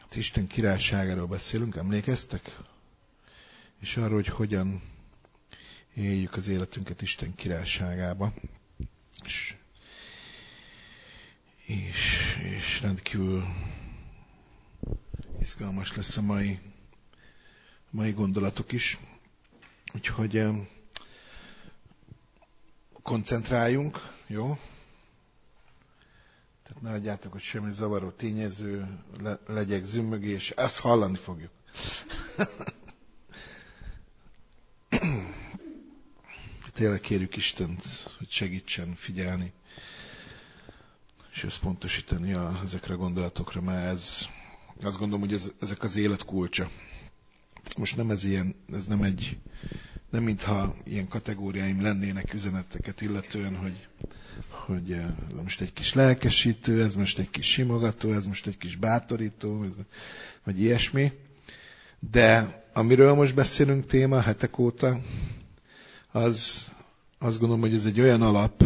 Isten királyságáról beszélünk, emlékeztek? És arról, hogy hogyan éljük az életünket Isten királyságába. És rendkívül izgalmas lesz a mai gondolatok is. Úgyhogy koncentráljunk, jó? Tehát ne adjátok, hogy semmi zavaró tényező, legyek zümmögés, ezt hallani fogjuk. Tényleg kérjük Istent, hogy segítsen figyelni, és összpontosítani ezekre a gondolatokra, mert azt gondolom, hogy ezek az élet kulcsa. Most nem ez nem mintha ilyen kategóriáim lennének üzeneteket illetően, hogy most egy kis lelkesítő, ez most egy kis simogató, ez most egy kis bátorító, vagy ilyesmi. De amiről most beszélünk téma hetek óta, azt gondolom, hogy ez egy olyan alap,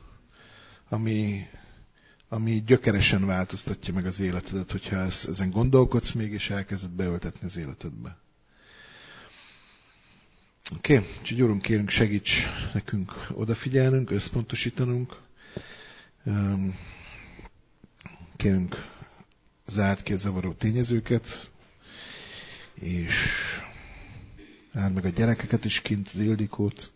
ami gyökeresen változtatja meg az életedet, hogyha ezen gondolkodsz még, és elkezded beöltetni az életedbe. Oké? Úgyhogy Úrunk, kérünk, segíts nekünk odafigyelnünk, összpontosítanunk. Kérünk, zárd ki a zavaró tényezőket, és áld meg a gyerekeket is kint, az Ildikót,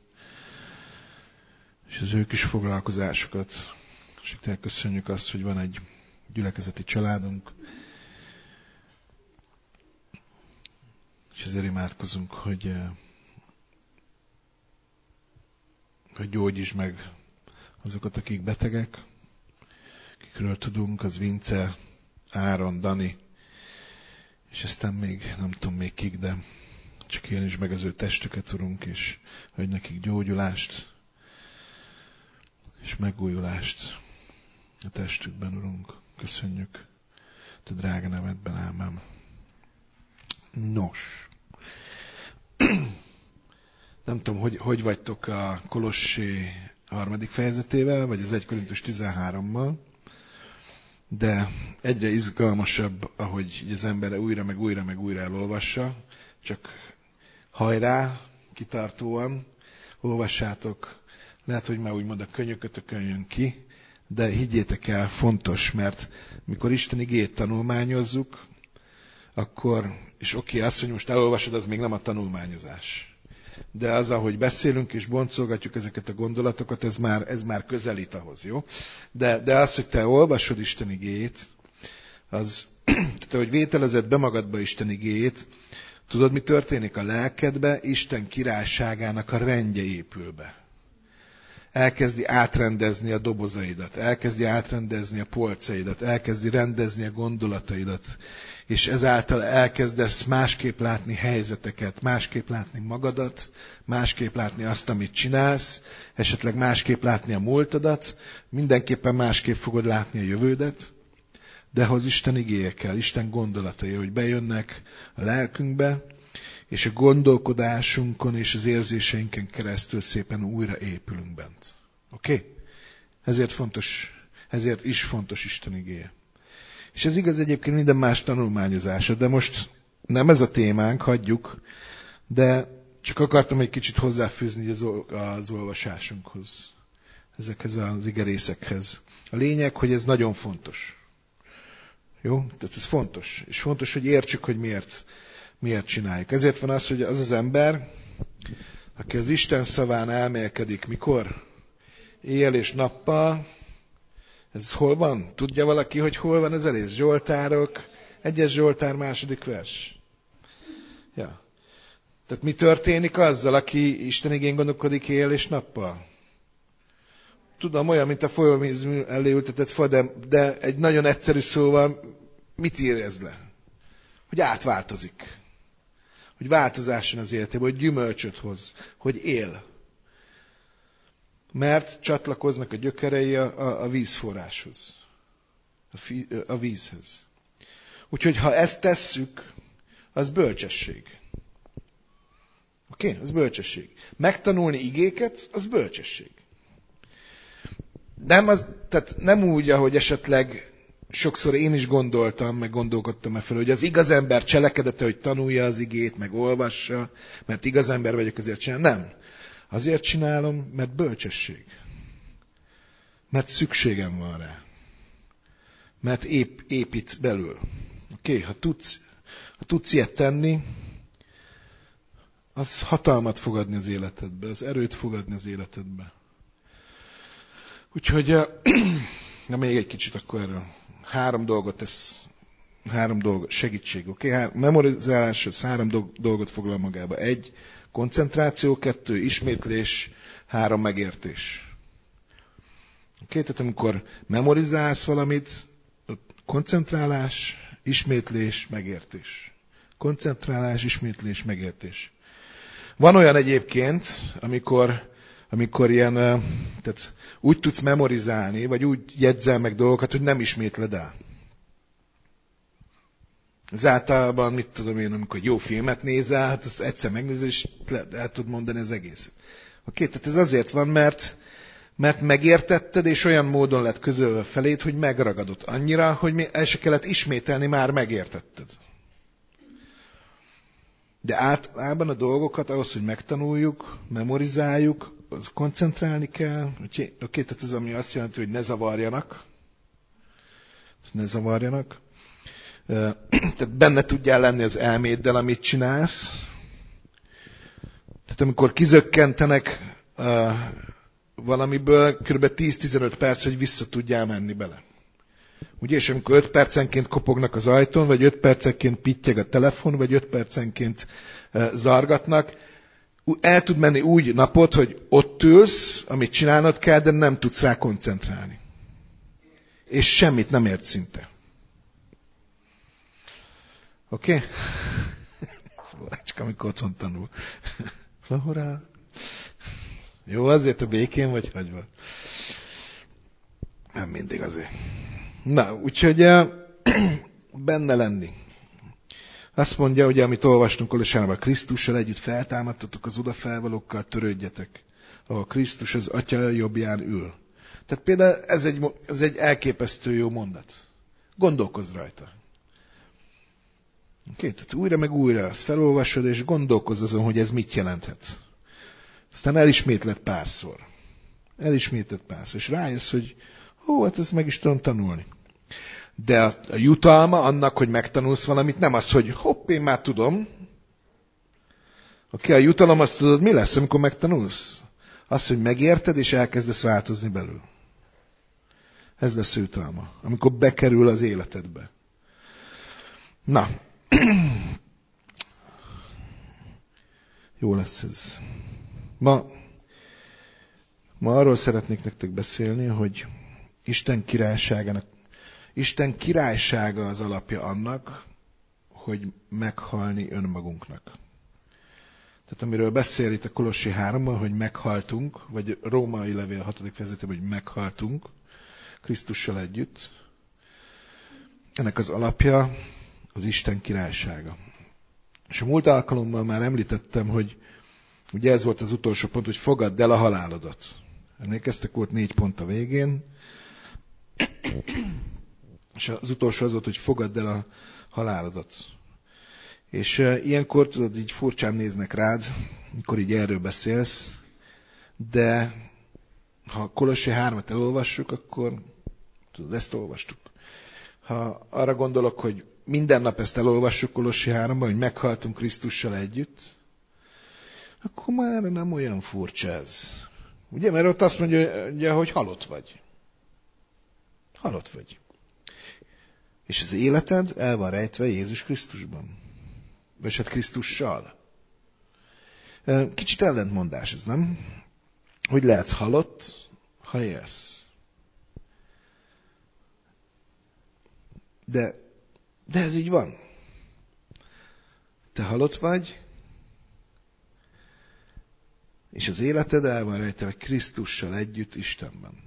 és az ő kis foglalkozásukat. És köszönjük azt, hogy van egy gyülekezeti családunk, és ezért imádkozunk, hogy gyógyítsd meg azokat, akik betegek, akikről tudunk, az Vince, Áron, Dani, és aztán még, nem tudom még kik, de csak jelentsd meg az ő testüket, Urunk, és adj nekik gyógyulást, és megújulást a testükben, Urunk. Köszönjük te drága nevedben, ámen. Nos. Nem tudom, hogy vagytok a Kolossé 3. fejezetével, vagy az 1 Korintus 13-mal, de egyre izgalmasabb, ahogy az ember újra elolvassa, csak hajrá, kitartóan, olvassátok, lehet, hogy már úgymond a könyökötökön jön ki, de higgyétek el, fontos, mert mikor Isten igéjét tanulmányozzuk, akkor, és oké, azt, hogy most elolvasod, az még nem a tanulmányozás. De az, ahogy beszélünk és boncolgatjuk ezeket a gondolatokat, ez már közelít ahhoz, jó? De az, hogy te olvasod Isten igéjét, tehát ahogy vételezed be magadba Isten igéjét, tudod, mi történik a lelkedbe? Isten királyságának a rendje épül be. Elkezdi átrendezni a dobozaidat, elkezdi átrendezni a polcaidat, elkezdi rendezni a gondolataidat, és ezáltal elkezdesz másképp látni helyzeteket, másképp látni magadat, másképp látni azt, amit csinálsz, esetleg másképp látni a múltadat, mindenképpen másképp fogod látni a jövődet, de ahhoz Isten igéje kell, Isten gondolatai, hogy bejönnek a lelkünkbe, és a gondolkodásunkon és az érzéseinken keresztül szépen újra épülünk bent. Oké? Ezért is fontos Isten igéje. És ez igaz egyébként minden más tanulmányozása, de most nem ez a témánk, hagyjuk, de csak akartam egy kicsit hozzáfűzni az olvasásunkhoz, ezekhez az igerészekhez. A lényeg, hogy ez nagyon fontos. Jó? Tehát ez fontos. És fontos, hogy értsük, hogy miért csináljuk. Ezért van az, hogy az az ember, aki az Isten szaván elmélkedik, mikor? Éjjel és nappal. Ez hol van? Tudja valaki, hogy hol van ez egész? Zsoltárok, 1. Zsoltár 2. vers. Ja. Tehát mi történik azzal, aki Isten igén gondolkodik éjjel és nappal? Tudom, olyan, mint a folyóvíz elé ültetett fa, de egy nagyon egyszerű szóval mit érez le? Hogy átváltozik. Hogy változás az életében, hogy gyümölcsöt hoz, hogy él. Mert csatlakoznak a gyökerei a vízforráshoz. A vízhez. Úgyhogy ha ezt tesszük, az bölcsesség. Oké? Az bölcsesség. Megtanulni igéket, az bölcsesség. Tehát nem úgy, ahogy esetleg sokszor én is gondoltam, meg gondolkodtam fel, hogy az igaz ember cselekedete, hogy tanulja az igét, meg olvassa, mert igaz ember vagyok, azért csinálom. Nem. Azért csinálom, mert bölcsesség. Mert szükségem van rá. Mert épít belül. Oké, ha tudsz ilyet tenni, az hatalmat fog adni az életedbe, az erőt fog adni az életedbe. Úgyhogy, na még egy kicsit akkor erről. Három dolgot, segítség, oké? Memorizálás, az 3 dolgot foglal magába. 1, koncentráció, 2, ismétlés, 3, megértés. Oké, tehát amikor memorizálsz valamit, koncentrálás, ismétlés, megértés. Koncentrálás, ismétlés, megértés. Van olyan egyébként, amikor ilyen, tehát úgy tudsz memorizálni, vagy úgy jegyzel meg dolgokat, hogy nem ismétled el. Ez általában, mit tudom én, amikor jó filmet nézel, hát azt egyszer megnézel, és el tudod mondani az egészet. Oké, tehát ez azért van, mert megértetted, és olyan módon lett közölve feléd, hogy megragadott annyira, hogy el se kellett ismételni, már megértetted. De általában a dolgokat ahhoz, hogy megtanuljuk, memorizáljuk, az koncentrálni kell. Oké, tehát ez ami azt jelenti, hogy ne zavarjanak. Ne zavarjanak. Tehát benne tudjál lenni az elméddel, amit csinálsz. Tehát amikor kizökkentenek valamiből, kb. 10-15 perc, hogy vissza tudjál menni bele. Ugye, és amikor 5 percenként kopognak az ajtón, vagy 5 percenként pittyeg a telefon, vagy 5 percenként zargatnak, el tud menni úgy napot, hogy ott ülsz, amit csinálnod kell, de nem tudsz rá koncentrálni. És semmit nem ért szinte. Oké? Florácska, amikor otthon tanul. Flahorá. Jó, azért a békén vagy hagyva. Nem mindig azért. Na, úgyhogy benne lenni. Azt mondja, ugye, amit olvastunk Kolossánban, Krisztussal együtt feltámadtatok az odafelvalókkal, törődjetek, ahol Krisztus az Atya jobbján ül. Tehát például ez egy elképesztő jó mondat. Gondolkozz rajta. Oké, tehát újra meg újra azt felolvasod, és gondolkozz azon, hogy ez mit jelenthet. Aztán elismétled párszor. És rájössz, hogy hát ezt meg is tudom tanulni. De a jutalma annak, hogy megtanulsz valamit, nem az, hogy én már tudom. Oké, a jutalom azt tudod, mi lesz, amikor megtanulsz? Az, hogy megérted, és elkezdesz változni belül. Ez lesz a jutalma, amikor bekerül az életedbe. Na. Jó lesz ez. Ma arról szeretnék nektek beszélni, hogy Isten királysága az alapja annak, hogy meghalni önmagunknak. Tehát amiről beszél itt a Kolossi 3-ban, hogy meghaltunk, vagy Római levél 6. fejezetében, hogy meghaltunk Krisztussal együtt. Ennek az alapja az Isten királysága. És a múlt alkalommal már említettem, hogy ugye ez volt az utolsó pont, hogy fogadd el a halálodat. Emlékeztek, volt 4 pont a végén. És az utolsó az volt, hogy fogadd el a halálodat. És ilyenkor, tudod, így furcsán néznek rád, mikor így erről beszélsz, de ha Kolossi 3-at elolvassuk, akkor tudod, ezt olvastuk. Ha arra gondolok, hogy minden nap ezt elolvassuk Kolossi 3-ban, hogy meghaltunk Krisztussal együtt, akkor már nem olyan furcsa ez. Ugye, mert ott azt mondja, hogy halott vagy. Halott vagy. És az életed el van rejtve Jézus Krisztusban. Vagy hát Krisztussal. Kicsit ellentmondás ez, nem? Hogy lehet halott, ha élsz. De ez így van. Te halott vagy, és az életed el van rejtve Krisztussal együtt Istenben.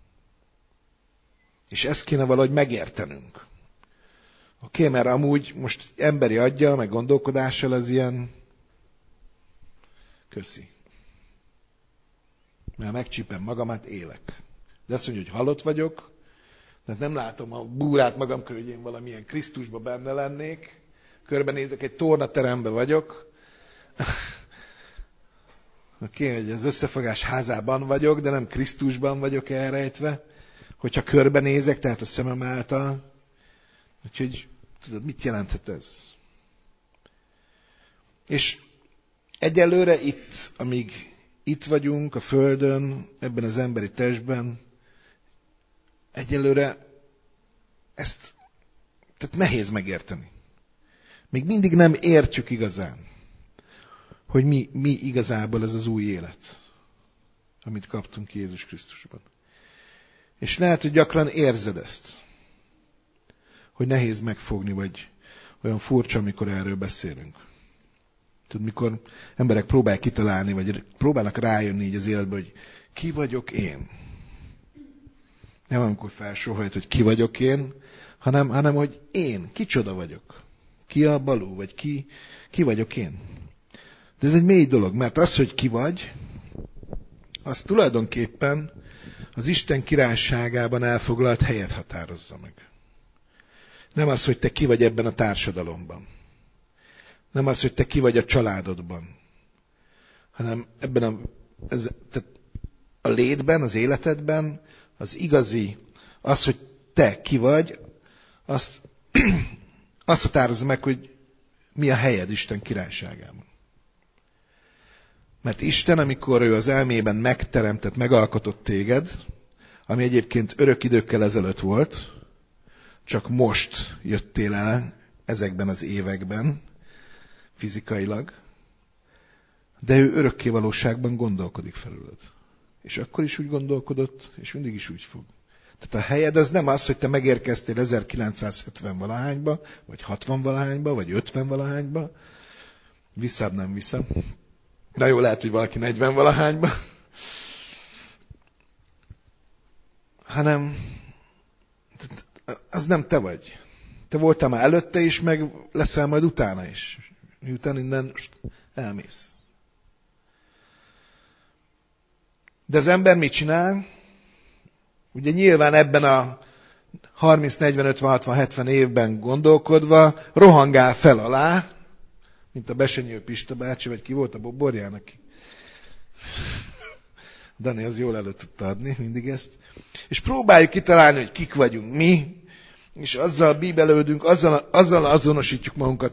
És ezt kéne valahogy megértenünk. Oké, mert amúgy most emberi aggyal, meg gondolkodással ez ilyen köszi. Mert megcsípem magamat, élek. De azt mondja, hogy halott vagyok, Tehát nem látom a búrát magam körül, hogy én valamilyen Krisztusban benne lennék. Körbenézek, egy tornateremben vagyok. Oké, hogy az összefogás házában vagyok, de nem Krisztusban vagyok elrejtve. Hogyha körbenézek, tehát a szemem által. Úgyhogy tudod, mit jelenthet ez? És egyelőre itt, amíg itt vagyunk a Földön, ebben az emberi testben, egyelőre ezt tehát nehéz megérteni. Még mindig nem értjük igazán, hogy mi igazából ez az új élet, amit kaptunk Jézus Krisztusban. És lehet, hogy gyakran érzed ezt, hogy nehéz megfogni, vagy olyan furcsa, amikor erről beszélünk. Tudod, mikor emberek próbálják kitalálni, vagy próbálnak rájönni így az életbe, hogy ki vagyok én. Nem amikor felsohajt, hogy ki vagyok én, hanem hogy én, kicsoda vagyok. Ki a Balú, vagy ki vagyok én. De ez egy mély dolog, mert az, hogy ki vagy, az tulajdonképpen az Isten királyságában elfoglalt helyet határozza meg. Nem az, hogy te ki vagy ebben a társadalomban. Nem az, hogy te ki vagy a családodban. Hanem ebben tehát a létben, az életedben az igazi, az, hogy te ki vagy, azt határozza meg, hogy mi a helyed Isten királyságában. Mert Isten, amikor ő az elmében megteremtett, megalkotott téged, ami egyébként örök időkkel ezelőtt volt, csak most jöttél el ezekben az években, fizikailag, de ő örökkévalóságban gondolkodik felüled. És akkor is úgy gondolkodott, és mindig is úgy fog. Tehát a helyed az nem az, hogy te megérkeztél 1970-valahányba, vagy 60-valahányba, vagy 50-valahányba, visszább nem viszem. Na jó, lehet, hogy valaki 40-valahányba. Hanem az nem te vagy. Te voltál már előtte is, meg leszel majd utána is. Miután innen elmész. De az ember mit csinál? Ugye nyilván ebben a 30, 40, 50, 60, 70 évben gondolkodva rohangál fel alá, mint a Besenyő Pista bácsi, vagy ki volt a boborjának. Dani az jól elő tudta adni mindig ezt. És próbáljuk kitalálni, hogy kik vagyunk mi, és azzal bíbelődünk, azzal azonosítjuk magunkat,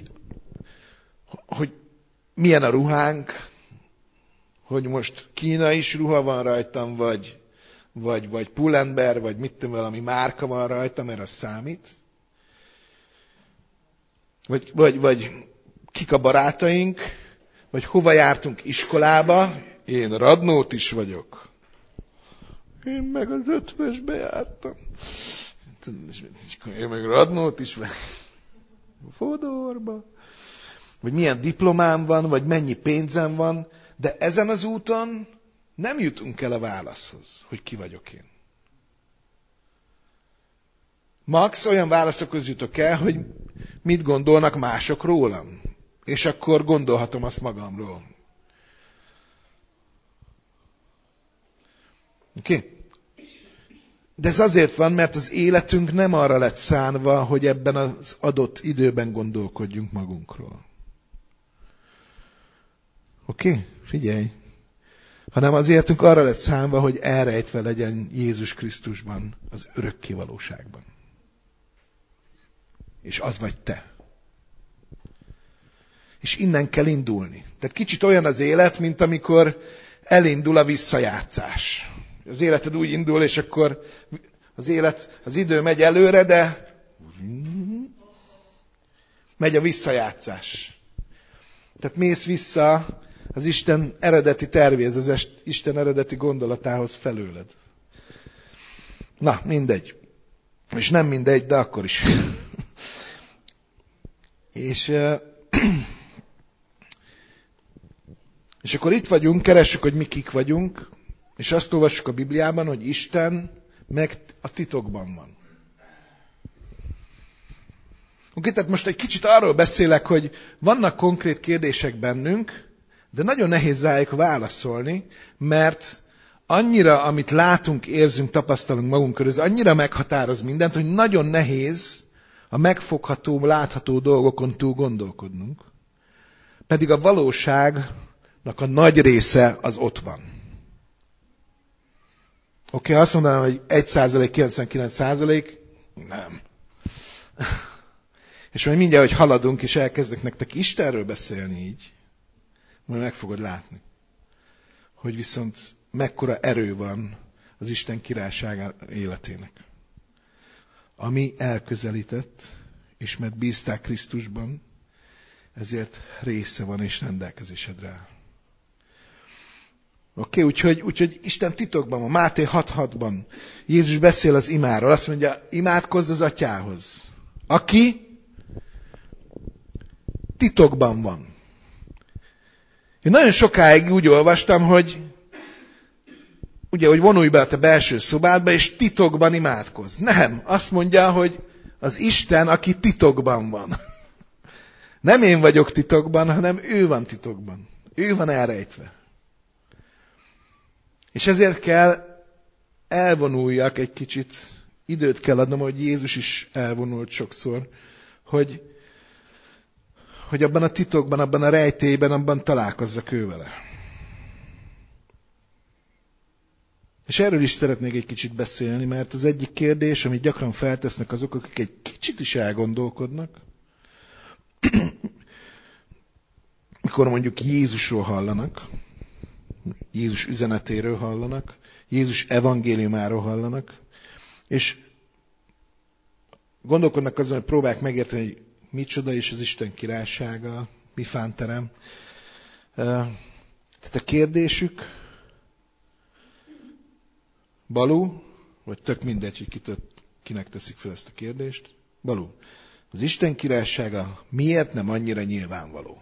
hogy milyen a ruhánk, hogy most kínai is ruha van rajtam, vagy Pull&Bear, vagy mit tudom, valami márka van rajtam, mert az számít. Vagy kik a barátaink, vagy hova jártunk iskolába. Én Radnót is vagyok. Én meg az 5-ösbe jártam. Én meg Radnót is vagyok. Fodorba. Vagy milyen diplomám van, vagy mennyi pénzem van. De ezen az úton nem jutunk el a válaszhoz, hogy ki vagyok én. Max olyan válaszokhoz jutok el, hogy mit gondolnak mások rólam. És akkor gondolhatom azt magamról. Oké? De ez azért van, mert az életünk nem arra lett szánva, hogy ebben az adott időben gondolkodjunk magunkról. Oké? Figyelj! Hanem az életünk arra lett szánva, hogy elrejtve legyen Jézus Krisztusban, az örökké valóságban. És az vagy te. És innen kell indulni. Tehát kicsit olyan az élet, mint amikor elindul a visszajátszás. Az életed úgy indul, és akkor az idő megy előre, de megy a visszajátszás. Tehát mész vissza az Isten eredeti tervéhez, az Isten eredeti gondolatához felőled. Na, mindegy. És nem mindegy, de akkor is. És akkor itt vagyunk, keressük, hogy mi kik vagyunk, és azt olvassuk a Bibliában, hogy Isten meg a titokban van. Oké, tehát most egy kicsit arról beszélek, hogy vannak konkrét kérdések bennünk, de nagyon nehéz rájuk válaszolni, mert annyira, amit látunk, érzünk, tapasztalunk magunk körül, ez annyira meghatároz mindent, hogy nagyon nehéz a megfogható, látható dolgokon túl gondolkodnunk. Pedig a valóságnak a nagy része az ott van. Oké, azt mondanám, hogy 1%, 99%, nem. És majd mindjárt, hogy haladunk, és elkezdek nektek Istenről beszélni így, majd meg fogod látni, hogy viszont mekkora erő van az Isten királyság életének. Ami elközelített, és mert bízták Krisztusban, ezért része van és rendelkezésedre áll. Oké, úgyhogy Isten titokban van. Máté 6:6-ban Jézus beszél az imáról. Azt mondja, imádkozz az atyához, aki titokban van. Én nagyon sokáig úgy olvastam, hogy ugye, hogy vonulj be a te belső szobádba, és titokban imádkozz. Nem, azt mondja, hogy az Isten, aki titokban van. Nem én vagyok titokban, hanem ő van titokban. Ő van elrejtve. És ezért kell elvonuljak egy kicsit, időt kell adnom, hogy Jézus is elvonult sokszor, hogy abban a titokban, abban a rejtélyben, abban találkozzak ő vele. És erről is szeretnék egy kicsit beszélni, mert az egyik kérdés, amit gyakran feltesznek azok, akik egy kicsit is elgondolkodnak, mikor mondjuk Jézusról hallanak, Jézus üzenetéről hallanak, Jézus evangéliumáról hallanak, és gondolkodnak azon, hogy próbálják megérteni, hogy micsoda is az Isten királysága, mi fánterem. Tehát a kérdésük, Balú, vagy tök mindegy, hogy kinek teszik fel ezt a kérdést. Balú, az Isten királysága miért nem annyira nyilvánvaló?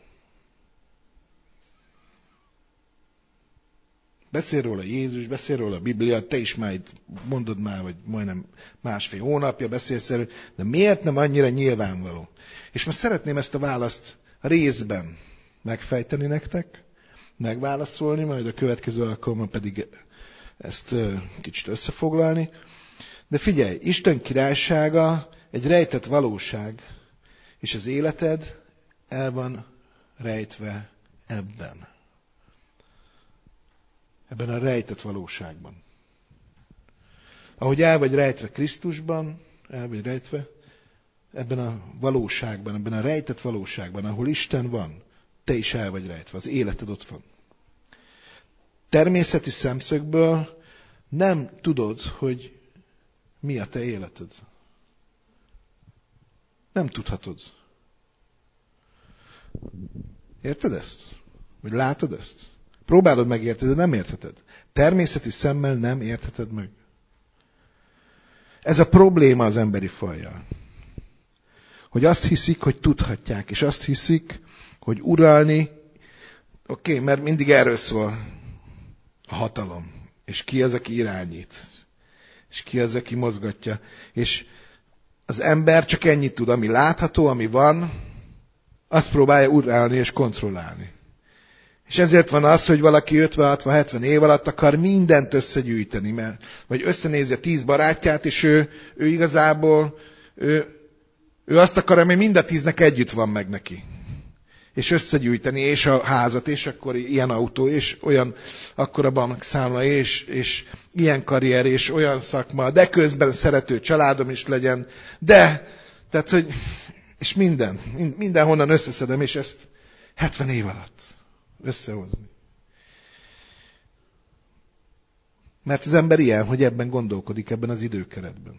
Beszél róla Jézus, beszél róla a Biblia, te is majd mondod már, vagy majdnem 1,5 hónapja beszélsz erről, de miért nem annyira nyilvánvaló? És most szeretném ezt a választ részben megfejteni nektek, megválaszolni, majd a következő alkalommal pedig ezt kicsit összefoglalni. De figyelj, Isten királysága egy rejtett valóság, és az életed el van rejtve ebben. Ebben a rejtett valóságban. Ahogy el vagy rejtve Krisztusban, el vagy rejtve, ebben a valóságban, ebben a rejtett valóságban, ahol Isten van, te is el vagy rejtve, az életed ott van. Természeti szemszögből nem tudod, hogy mi a te életed. Nem tudhatod. Érted ezt? Vagy látod ezt? Próbálod megérteni, de nem értheted. Természeti szemmel nem értheted meg. Ez a probléma az emberi fajjal. Hogy azt hiszik, hogy tudhatják, és azt hiszik, hogy uralni, oké, mert mindig erről szól a hatalom. És ki az, aki irányít. És ki az, aki mozgatja. És az ember csak ennyit tud, ami látható, ami van, azt próbálja uralni és kontrollálni. És ezért van az, hogy valaki 50-60-70 év alatt akar mindent összegyűjteni, vagy összenézi a 10 barátját, és ő igazából ő azt akar, ami mind a 10-nek együtt van meg neki. És összegyűjteni, és a házat, és akkor ilyen autó, és olyan akkora bankszámla, és ilyen karrier, és olyan szakma, de közben szerető családom is legyen, tehát, hogy, és mindenhonnan összeszedem, és ezt 70 év alatt összehozni. Mert az ember ilyen, hogy ebben gondolkodik, ebben az időkeretben.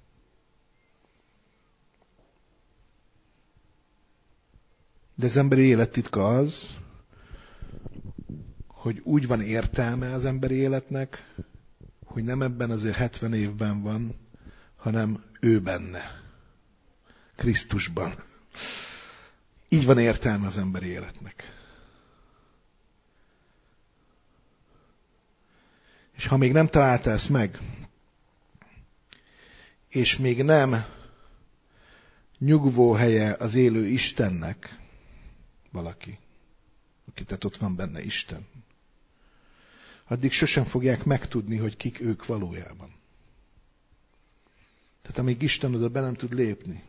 De az emberi élet titka az, hogy úgy van értelme az emberi életnek, hogy nem ebben az 70 évben van, hanem ő benne. Krisztusban. Így van értelme az emberi életnek. És ha még nem találta ezt meg, és még nem nyugvó helye az élő Istennek valaki, aki tehát ott van benne Isten, addig sosem fogják megtudni, hogy kik ők valójában. Tehát amíg Isten oda be nem tud lépni,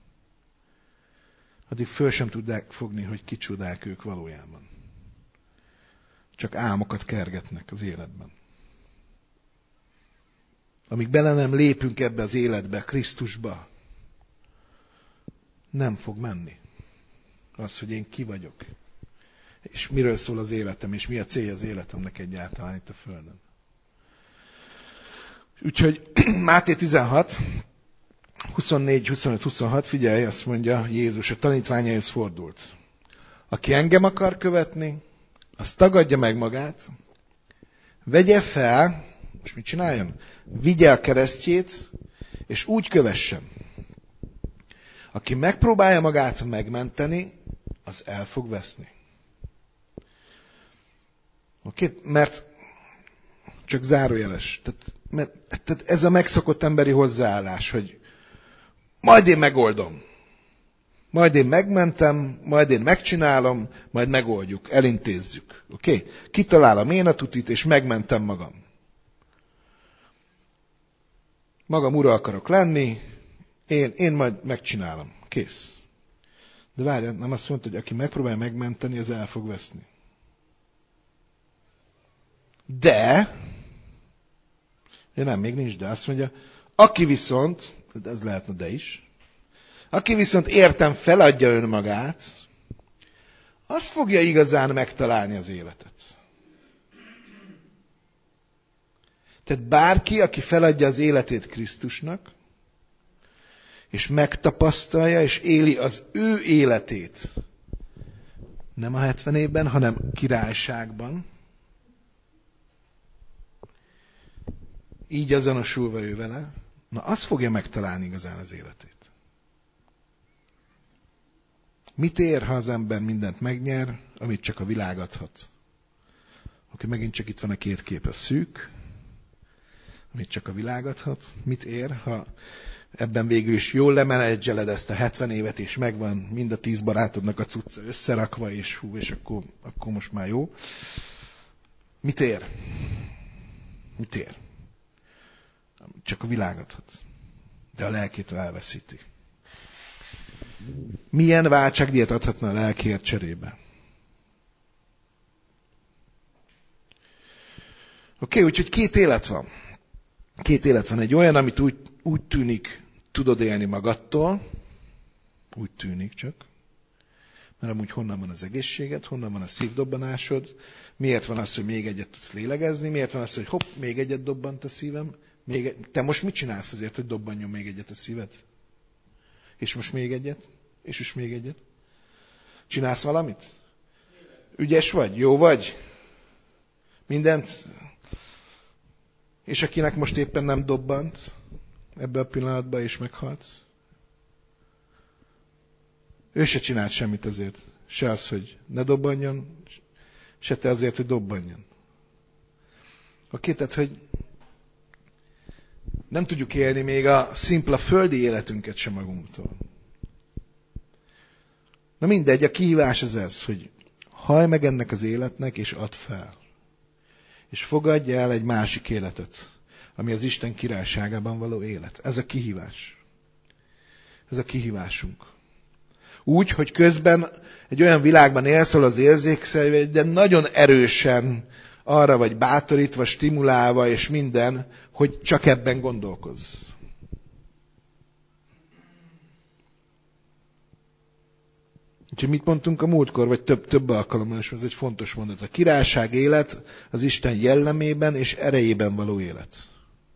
addig föl sem tudják fogni, hogy kicsodák ők valójában. Csak álmokat kergetnek az életben. Amíg bele nem lépünk ebbe az életbe, Krisztusba, nem fog menni. Az, hogy én ki vagyok. És miről szól az életem, és mi a célja az életemnek egyáltalán itt a Földön. Úgyhogy Máté 16, 24, 25, 26, figyelj, azt mondja Jézus, a tanítványaihoz fordult. Aki engem akar követni, az tagadja meg magát, vegye fel, és mit csináljon? Vigye a keresztjét, és úgy kövessen. Aki megpróbálja magát megmenteni, az el fog veszni. Oké? Mert csak zárójeles. Tehát ez a megszokott emberi hozzáállás, hogy majd én megoldom. Majd én megmentem, majd én megcsinálom, majd megoldjuk, elintézzük. Oké? Kitalálom én a tutit, és megmentem magam. Magam ura akarok lenni, én majd megcsinálom. Kész. De várj, nem azt mondta, hogy aki megpróbálja megmenteni, az el fog veszni. De, nem, még nincs de, azt mondja, aki viszont, ez lehetne de is, aki viszont értem feladja önmagát, az fogja igazán megtalálni az életet. Tehát bárki, aki feladja az életét Krisztusnak, és megtapasztalja, és éli az ő életét, nem a 70 évben, hanem királyságban, így azonosulva ő vele, na az fogja megtalálni igazán az életét. Mit ér, ha az ember mindent megnyer, amit csak a világ adhat? Oké, megint csak itt van a két kép, a szűk, amit csak a világ adhat. Mit ér, ha ebben végül is jól lemenedzseled ezt a 70 évet, és megvan mind a 10 barátodnak a cucca összerakva, és akkor most már jó. Mit ér? Mit ér? Csak a világ adhat. De a lelkét elveszíti. Milyen váltságdíjat adhatna a lelkért cserébe? Oké, úgyhogy két élet van. Két élet van. Egy olyan, amit úgy tűnik, tudod élni magadtól. Úgy tűnik csak. Mert amúgy honnan van az egészséged, honnan van a szívdobbanásod, miért van az, hogy még egyet tudsz lélegezni, miért van az, hogy hopp, még egyet dobbant a szívem. Te most mit csinálsz azért, hogy dobbanjon még egyet a szíved? És most még egyet? És most még egyet? Csinálsz valamit? Ügyes vagy? Jó vagy? Mindent? És akinek most éppen nem dobbant ebbe a pillanatban, és meghalt? Ő se csinált semmit azért. Se az, hogy ne dobbanjon, se te azért, hogy dobbanjon. Oké, tehát, hogy nem tudjuk élni még a szimpla földi életünket sem magunktól. Na mindegy, a kihívás az ez, hogy hallj meg ennek az életnek, és add fel. És fogadj el egy másik életet, ami az Isten királyságában való élet. Ez a kihívás. Ez a kihívásunk. Úgy, hogy közben egy olyan világban élsz, ahol az érzékszerveid, de nagyon erősen arra vagy bátorítva, stimulálva és minden, hogy csak ebben gondolkozz. Úgyhogy mit mondtunk a múltkor, vagy több alkalommal is, ez egy fontos mondat. A királyság élet az Isten jellemében és erejében való élet.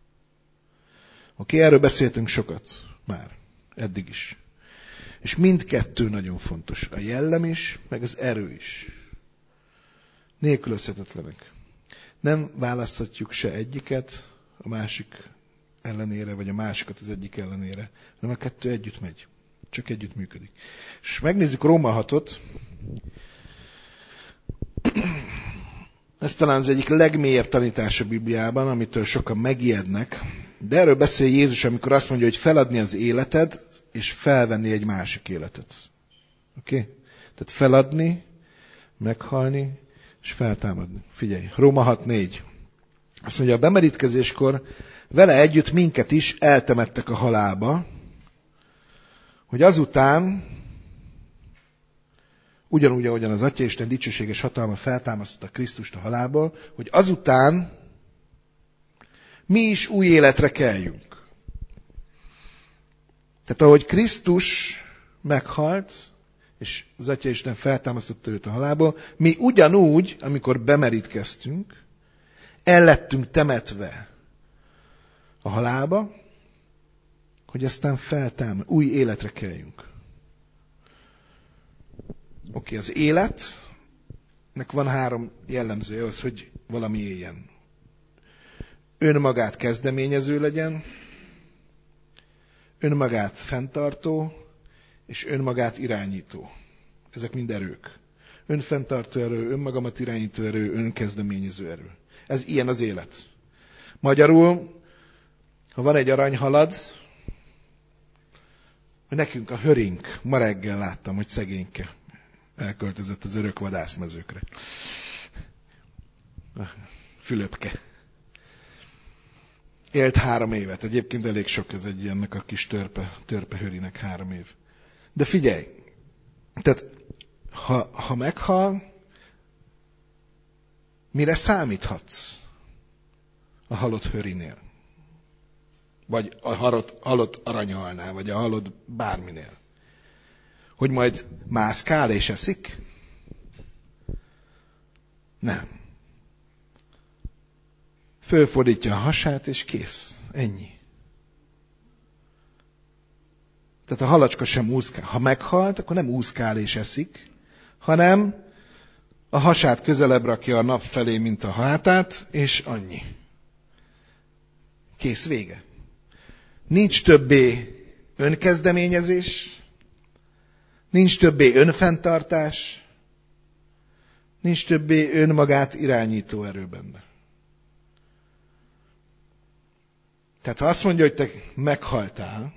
Oké, erről beszéltünk sokat már, eddig is. És mindkettő nagyon fontos. A jellem is, meg az erő is. Nélkülözhetetlenek. Nem választhatjuk se egyiket a másik ellenére, vagy a másikat az egyik ellenére, hanem a kettő együtt megy. Csak együtt működik. És megnézzük Róma 6-ot. Ez talán az egyik legmélyebb tanítás a Bibliában, amitől sokan megijednek. De erről beszél Jézus, amikor azt mondja, hogy feladni az életed, és felvenni egy másik életet. Oké? Tehát feladni, meghalni, és feltámadni. Figyelj, Róma 6:4. Azt mondja, a bemerítkezéskor vele együtt minket is eltemettek a halálba, hogy azután, ugyanúgy, ahogyan az Atyaisten dicsőséges hatalma feltámasztotta Krisztust a halálból, hogy azután mi is új életre keljünk. Tehát ahogy Krisztus meghalt, és az Atyaisten feltámasztotta őt a halálból, mi ugyanúgy, amikor bemerítkeztünk, el lettünk temetve a halálba, hogy aztán új életre keljünk. Oké, az életnek van 3 jellemzője az, hogy valami éljen. Önmagát kezdeményező legyen, önmagát fenntartó, és önmagát irányító. Ezek mind erők. Önfenntartó erő, önmagamat irányító erő, önkezdeményező erő. Ez ilyen az élet. Magyarul, ha van egy aranyhalad, nekünk a hörink, ma reggel láttam, hogy szegényke elköltözött az örök vadászmezőkre. Fülöpke. Élt 3 évet. Egyébként elég sok ez egy ilyennek a kis törpe hörinek 3 év. De figyelj, tehát ha meghal, mire számíthatsz a halott hörinél? Vagy a halott aranyhalnál, vagy a halott bárminél? Hogy majd mászkál és eszik? Nem. Fölfordítja a hasát, és kész. Ennyi. Tehát a halacska sem úszkál. Ha meghalt, akkor nem úszkál és eszik, hanem a hasát közelebb rakja a nap felé, mint a hátát, és annyi. Kész, vége. Nincs többé önkezdeményezés, nincs többé önfenntartás, nincs többé önmagát irányító erő benne. Tehát ha azt mondja, hogy te meghaltál,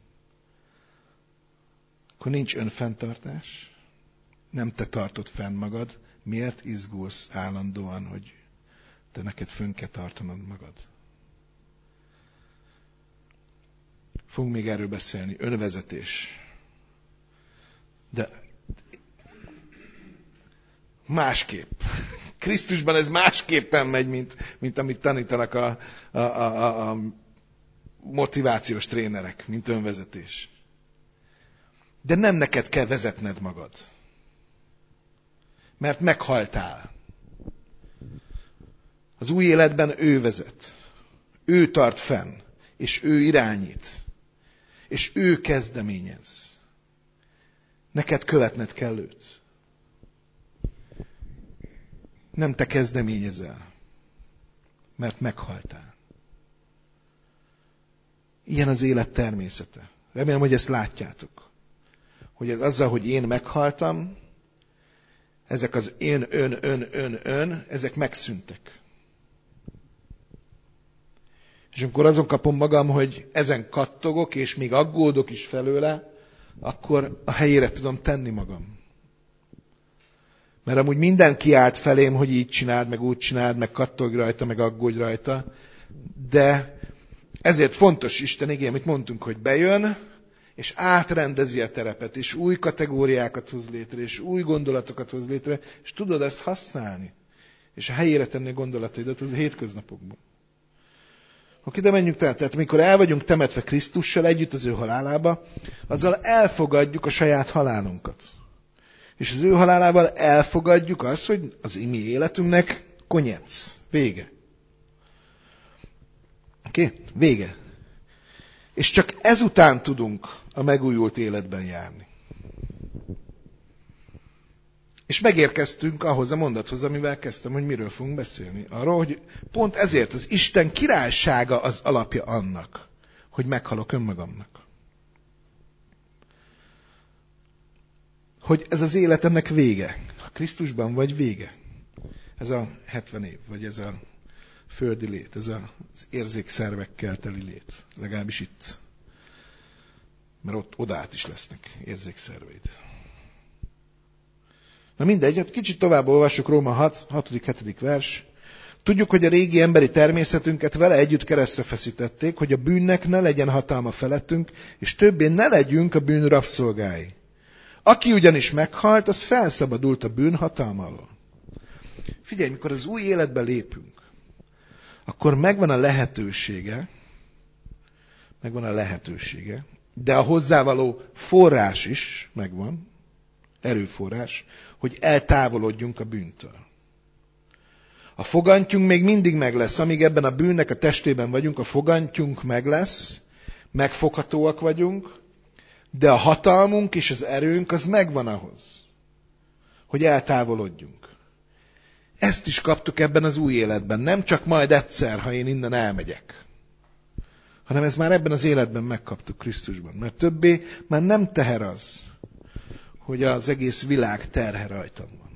akkor nincs önfenntartás, nem te tartod fenn magad, miért izgulsz állandóan, hogy te neked fönn kell tartanod magad? Fogunk még erről beszélni, önvezetés. De másképp. Krisztusban ez másképpen megy, mint amit tanítanak a motivációs trénerek, mint önvezetés. De nem neked kell vezetned magad. Mert meghaltál. Az új életben ő vezet. Ő tart fenn. És ő irányít. És ő kezdeményez. Neked követned kell őt. Nem te kezdeményezel. Mert meghaltál. Ilyen az élet természete. Remélem, hogy ezt látjátok. Hogy ez azzal, hogy én meghaltam, ezek az ön, ezek megszűntek. És amikor azon kapom magam, hogy ezen kattogok, és még aggódok is felőle, akkor a helyére tudom tenni magam. Mert amúgy minden kiált felém, hogy így csináld, meg úgy csináld, meg kattogj rajta, meg aggódj rajta. De ezért fontos Isten igény, amit mondtunk, hogy bejön, és átrendezi a terepet, és új kategóriákat hoz létre, és új gondolatokat hoz létre, és tudod ezt használni. És a helyére tenni a gondolataidat az a hétköznapokban. Oké, de menjünk tehát amikor el vagyunk temetve Krisztussal együtt az ő halálába, azzal elfogadjuk a saját halálunkat. És az ő halálával elfogadjuk azt, hogy az mi életünknek konyec, vége. Oké? Vége. És csak ezután tudunk a megújult életben járni. És megérkeztünk ahhoz a mondathoz, amivel kezdtem, hogy miről fogunk beszélni. Arról, hogy pont ezért az Isten királysága az alapja annak, hogy meghalok önmagamnak. Hogy ez az életemnek vége. Ha Krisztusban vagy, vége. Ez a 70 év, vagy ez a földi lét, ez az érzékszervekkel teli lét. Legalábbis itt. Mert ott odát is lesznek érzékszerveid. Na mindegy, hát kicsit tovább olvassuk, Róma 6.-7. vers. Tudjuk, hogy a régi emberi természetünket vele együtt keresztre feszítették, hogy a bűnnek ne legyen hatalma felettünk, és többé ne legyünk a bűn rabszolgái. Aki ugyanis meghalt, az felszabadult a bűn hatalma alól. Figyelj, mikor az új életbe lépünk, akkor megvan a lehetősége, de a hozzávaló forrás is megvan, erőforrás, hogy eltávolodjunk a bűntől. A fogantyunk még mindig meg lesz, amíg ebben a bűnnek a testében vagyunk, a fogantyunk meg lesz, megfoghatóak vagyunk, de a hatalmunk és az erőnk az megvan ahhoz, hogy eltávolodjunk. Ezt is kaptuk ebben az új életben, nem csak majd egyszer, ha én innen elmegyek, hanem ez már ebben az életben megkaptuk Krisztusban, mert többé már nem teher az, hogy az egész világ terhe rajtam van.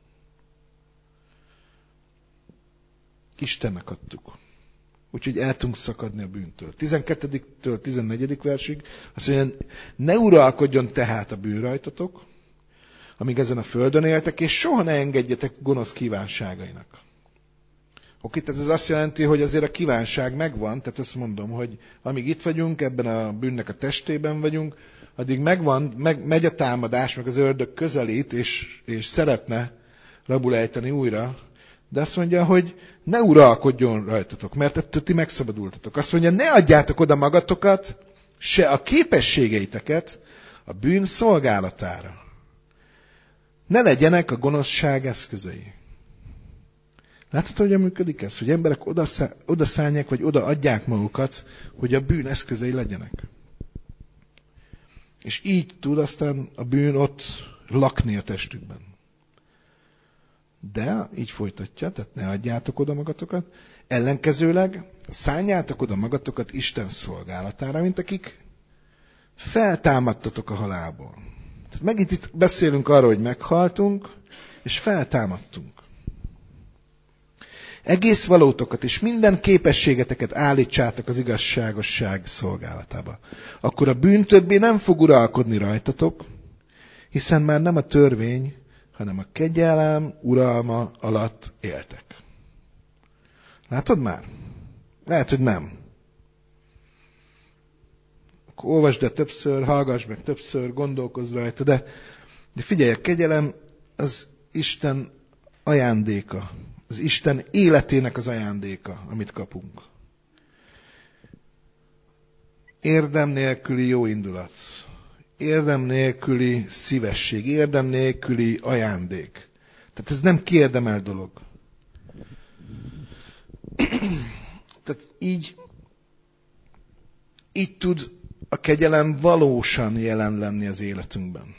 Istennek adtuk. Úgyhogy el tudunk szakadni a bűntől. 12-től 14. versig azt mondja, ne uralkodjon tehát a bűn rajtatok, amíg ezen a földön éltek, és soha ne engedjetek gonosz kívánságainak. Oké, tehát ez azt jelenti, hogy azért a kívánság megvan, tehát ezt mondom, hogy amíg itt vagyunk, ebben a bűnnek a testében vagyunk, addig megy a támadás, meg az ördög közelít, és szeretne rabul ejteni újra, de azt mondja, hogy ne uralkodjon rajtatok, mert ettől ti megszabadultatok. Azt mondja, ne adjátok oda magatokat, se a képességeiteket a bűn szolgálatára. Ne legyenek a gonoszság eszközei. Látod, hogyan működik ez? Hogy emberek odaszállják, vagy odaadják magukat, hogy a bűn eszközei legyenek. És így tud aztán a bűn ott lakni a testükben. De így folytatja, tehát ne adjátok oda magatokat, ellenkezőleg szálljátok oda magatokat Isten szolgálatára, mint akik feltámadtatok a halálból. Tehát megint itt beszélünk arról, hogy meghaltunk, és feltámadtunk. Egész valótokat és minden képességeteket állítsátok az igazságosság szolgálatába. Akkor a bűn többé nem fog uralkodni rajtatok, hiszen már nem a törvény, hanem a kegyelem uralma alatt éltek. Látod már? Lehet, hogy nem. Akkor olvasd el többször, hallgass meg többször, gondolkozz rajta, de figyelj, a kegyelem az Isten ajándéka. Az Isten életének az ajándéka, amit kapunk. Érdem nélküli jó indulat. Érdem nélküli szívesség, érdem nélküli ajándék. Tehát ez nem kiérdemelt dolog. Tehát így tud a kegyelem valósan jelen lenni az életünkben.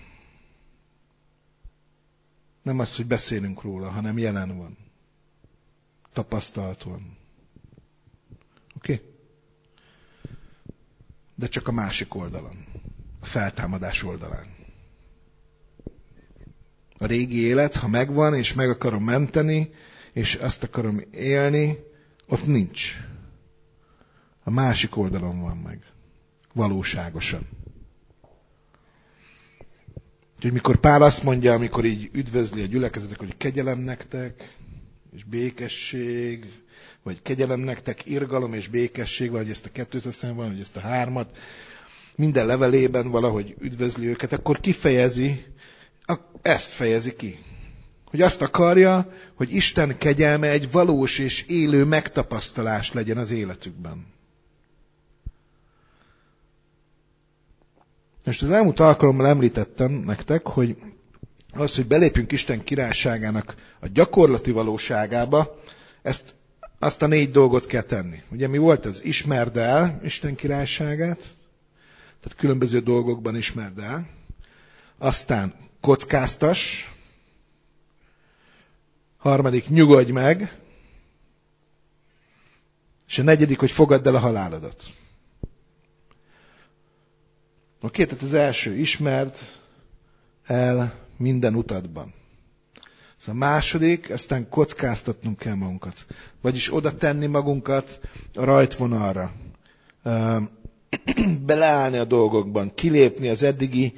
Nem az, hogy beszélünk róla, hanem jelen van. Tapasztalt van. Oké? De csak a másik oldalon. A feltámadás oldalán. A régi élet, ha megvan, és meg akarom menteni, és azt akarom élni, ott nincs. A másik oldalon van meg. Valóságosan. Úgyhogy mikor Pál azt mondja, amikor így üdvözli a gyülekezetek, hogy kegyelem nektek, és békesség, vagy kegyelem nektek, irgalom és békesség, vagy ezt a kettőt aztán van, vagy ezt a hármat, minden levelében valahogy üdvözli őket, akkor ezt fejezi ki. Hogy azt akarja, hogy Isten kegyelme egy valós és élő megtapasztalás legyen az életükben. Most az elmúlt alkalommal említettem nektek, hogy az, hogy belépjünk Isten királyságának a gyakorlati valóságába, azt a 4 dolgot kell tenni. Ugye mi volt ez? Ismerd el Isten királyságát, tehát különböző dolgokban ismerd el. Aztán kockáztass. 3. nyugodj meg. És a 4. hogy fogadd el a halálodat. Oké, tehát az első, ismerd el minden utadban. A második, aztán kockáztatnunk kell magunkat. Vagyis oda tenni magunkat a rajtvonalra. Beleállni a dolgokban, kilépni az eddigi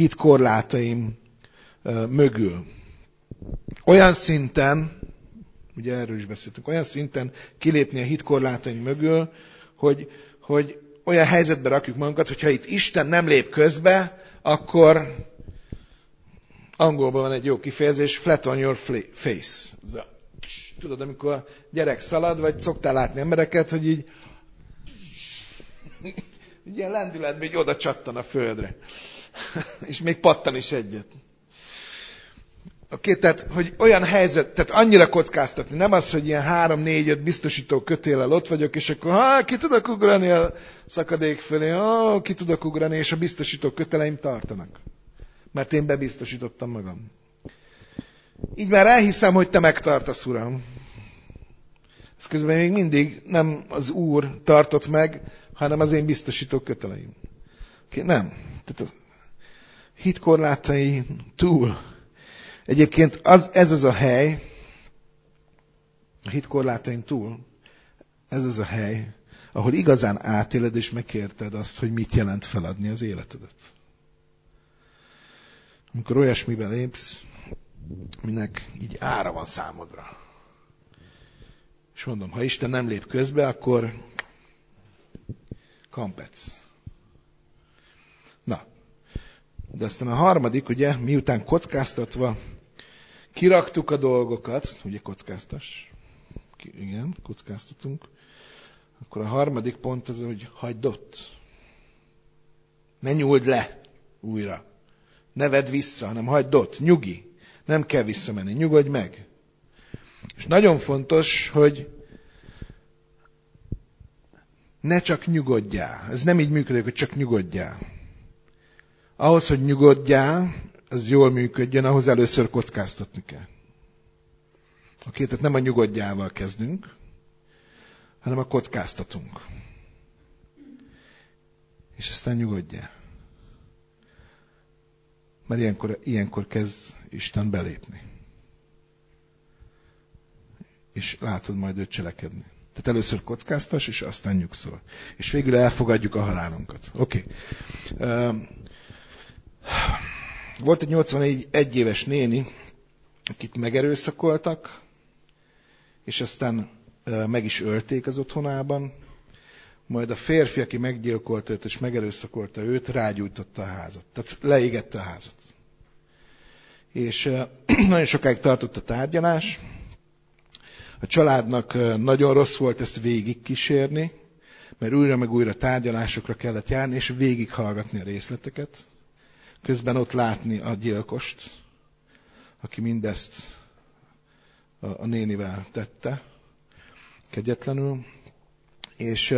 hitkorlátaim mögül. Olyan szinten, ugye erről is beszéltünk, olyan szinten kilépni a hitkorlátaink mögül, hogy olyan helyzetbe rakjuk magunkat, hogyha itt Isten nem lép közbe, akkor angolban van egy jó kifejezés, flat on your face. Tudod, amikor gyerek szalad, vagy szoktál látni embereket, hogy így ilyen lendületben így oda csattan a földre. És még pattan is egyet. Oké, tehát, hogy olyan helyzet, tehát annyira kockáztatni, nem az, hogy ilyen 3-4-5 biztosító kötéllel ott vagyok, és akkor ki tudok ugrani a szakadék fölé, ki tudok ugrani, és a biztosító köteleim tartanak. Mert én bebiztosítottam magam. Így már elhiszem, hogy te megtartasz, Uram. Ez közben még mindig nem az Úr tartott meg, hanem az én biztosító köteleim. Oké, nem. Tehát a hitkorlátai túl. Egyébként ez az a hely, a hitkorlátaim túl, ez az a hely, ahol igazán átéled és megérted azt, hogy mit jelent feladni az életedet. Amikor olyasmiben lépsz, minek így ára van számodra. És mondom, ha Isten nem lép közbe, akkor kampec. Na, de aztán a harmadik, ugye, miután kockáztatva kiraktuk a dolgokat, ugye kockáztas, igen, kockáztatunk, akkor a harmadik pont az, hogy hagyd ott. Ne nyúld le újra. Ne vedd vissza, hanem hagyd ott. Nyugi. Nem kell visszamenni. Nyugodj meg. És nagyon fontos, hogy ne csak nyugodjál. Ez nem így működik, hogy csak nyugodjál. Ahhoz, hogy nyugodjál, az jól működjön, ahhoz először kockáztatni kell. Oké, tehát nem a nyugodjával kezdünk, hanem a kockáztatunk. És aztán nyugodjál. Mert ilyenkor kezd Isten belépni. És látod majd őt cselekedni. Tehát először kockáztas, és aztán nyugszol. És végül elfogadjuk a halálunkat. Oké. Volt egy 81 éves néni, akit megerőszakoltak, és aztán meg is ölték az otthonában. Majd a férfi, aki meggyilkolta őt és megerőszakolta őt, rágyújtotta a házat. Tehát leégette a házat. És nagyon sokáig tartott a tárgyalás. A családnak nagyon rossz volt ezt végigkísérni, mert újra meg újra tárgyalásokra kellett járni, és végighallgatni a részleteket. Közben ott látni a gyilkost, aki mindezt a nénivel tette, kegyetlenül. És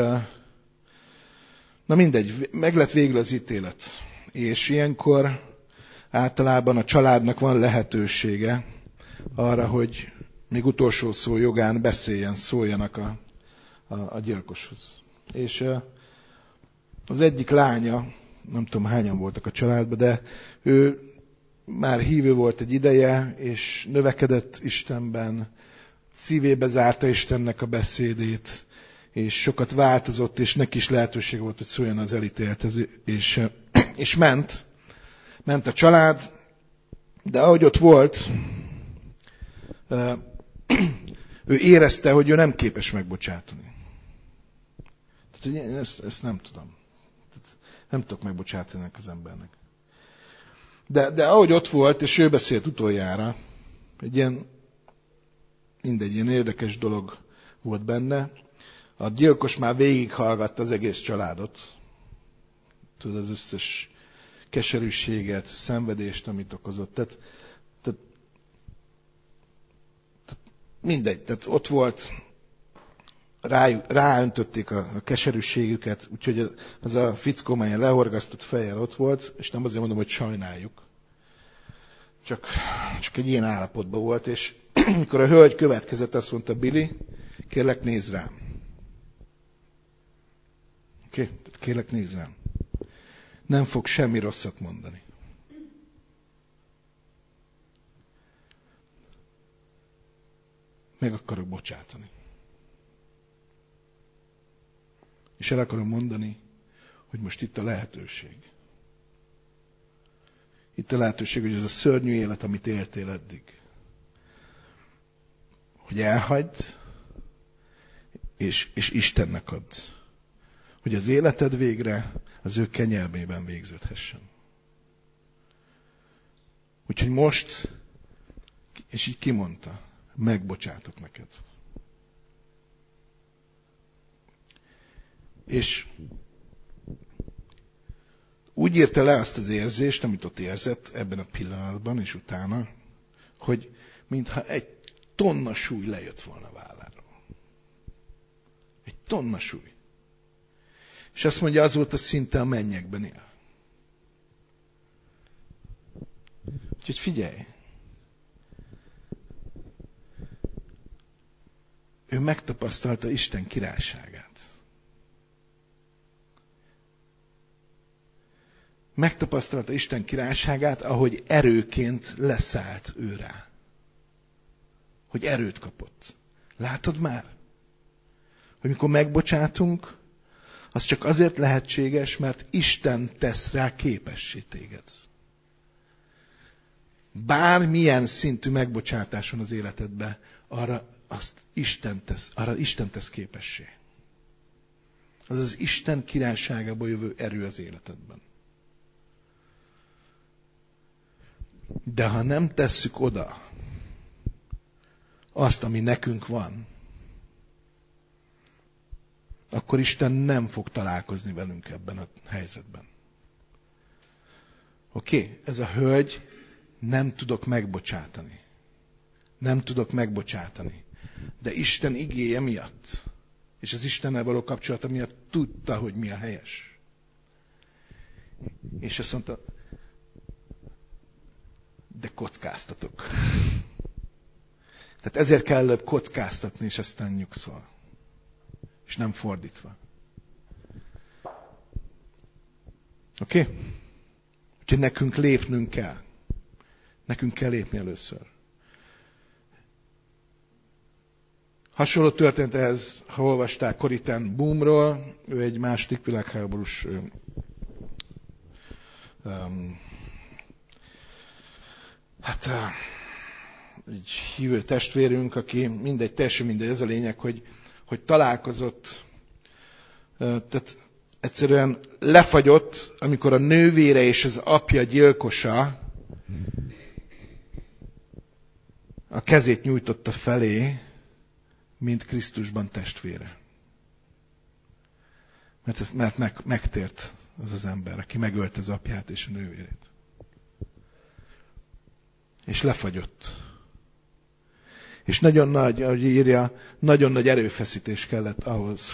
na mindegy, meg lett végül az ítélet. És ilyenkor általában a családnak van lehetősége arra, hogy még utolsó szó jogán szóljanak a gyilkoshoz. És az egyik lánya, nem tudom hányan voltak a családban, de ő már hívő volt egy ideje, és növekedett Istenben, szívébe zárta Istennek a beszédét, és sokat változott, és neki is lehetőség volt, hogy szóljon az elítélthez, és ment a család, de ahogy ott volt, ő érezte, hogy ő nem képes megbocsátani. Tehát, én ezt nem tudom. Tehát, nem tudok megbocsátani ennek az embernek. De ahogy ott volt, és ő beszélt utoljára, egy ilyen érdekes dolog volt benne. A gyilkos már végighallgatta az egész családot. Tudod, az összes keserűséget, szenvedést, amit okozott. Tehát mindegy, tehát ott volt, ráöntötték a keserűségüket, úgyhogy az a fickó, melyen lehorgasztott fejjel ott volt, és nem azért mondom, hogy sajnáljuk. Csak egy ilyen állapotban volt, és amikor a hölgy következett, azt mondta, Billy, kérlek nézz rám. Oké? Tehát kérlek nézz rám. Nem fog semmi rosszat mondani. Meg akarok bocsátani. És el akarom mondani, hogy most itt a lehetőség. Itt a lehetőség, hogy ez a szörnyű élet, amit éltél eddig, hogy elhagyd, és Istennek add. Hogy az életed végre az ő kegyelmében végződhessen. Úgyhogy most, és így kimondta, megbocsátok neked. És úgy írta le azt az érzést, amit ott érzett ebben a pillanatban és utána, hogy mintha egy tonna súly lejött volna válláról. Egy tonna súly. És azt mondja, azóta szinte a mennyekben él. Úgyhogy figyelj! Ő megtapasztalta Isten királyságát. Megtapasztalta Isten királyságát, ahogy erőként leszállt ő rá. Hogy erőt kapott. Látod már? Hogy mikor megbocsátunk, az csak azért lehetséges, mert Isten tesz rá képessé téged. Bármilyen szintű megbocsátáson van az életedben, arra Isten tesz képessé. Az az Isten királyságából jövő erő az életedben. De ha nem tesszük oda azt, ami nekünk van, akkor Isten nem fog találkozni velünk ebben a helyzetben. Oké? Ez a hölgy, nem tudok megbocsátani. Nem tudok megbocsátani. De Isten igéje miatt, és az Istennel való kapcsolata miatt tudta, hogy mi a helyes. És azt mondta, de kockáztatok. Tehát ezért kell előbb kockáztatni, és aztán nyugszol. És nem fordítva. Oké? Úgyhogy nekünk lépnünk kell. Nekünk kell lépni először. Hasonló történet ehhez, ha olvasták Corrie ten Boomról, ő egy második világháborús egy hívő testvérünk, aki teljesen mindegy, ez a lényeg, hogy találkozott, tehát egyszerűen lefagyott, amikor a nővére és az apja gyilkosa a kezét nyújtotta felé, mint Krisztusban testvére. Mert megtért az ember, aki megölte az apját és a nővérét. És lefagyott. És nagyon nagy, ahogy írja, nagyon nagy erőfeszítés kellett ahhoz,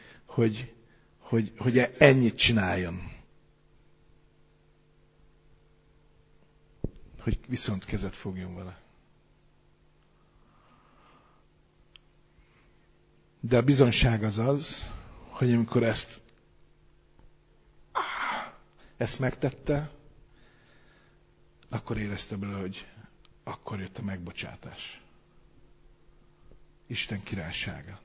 hogy ennyit csináljon. Hogy viszont kezet fogjon vele. De a bizonyság az, hogy amikor ezt megtette, akkor érezte belőle, hogy akkor jött a megbocsátás. Isten királysága.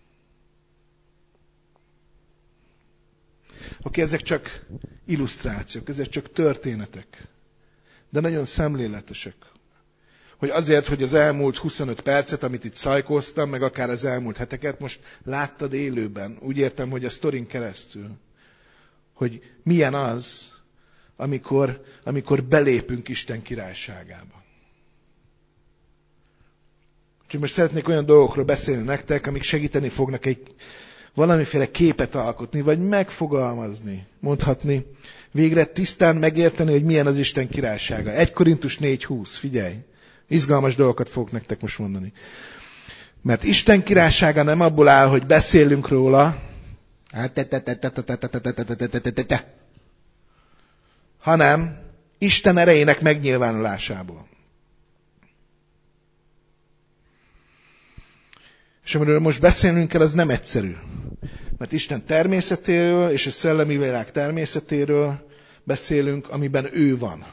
Oké, ezek csak illusztrációk, ezek csak történetek, de nagyon szemléletesek. Hogy azért, hogy az elmúlt 25 percet, amit itt szajkóztam, meg akár az elmúlt heteket, most láttad élőben. Úgy értem, hogy a sztorin keresztül. Hogy milyen az, amikor belépünk Isten királyságába. Úgyhogy most szeretnék olyan dolgokról beszélni nektek, amik segíteni fognak egy valamiféle képet alkotni, vagy megfogalmazni, mondhatni, végre tisztán megérteni, hogy milyen az Isten királysága. 1 Korintus 4:20, figyelj! Izgalmas dolgokat fogok nektek most mondani. Mert Isten királysága nem abból áll, hogy beszélünk róla, hanem Isten erejének megnyilvánulásából. És amiről most beszélnünk kell, az nem egyszerű. Mert Isten természetéről és a szellemi világ természetéről beszélünk, amiben ő van.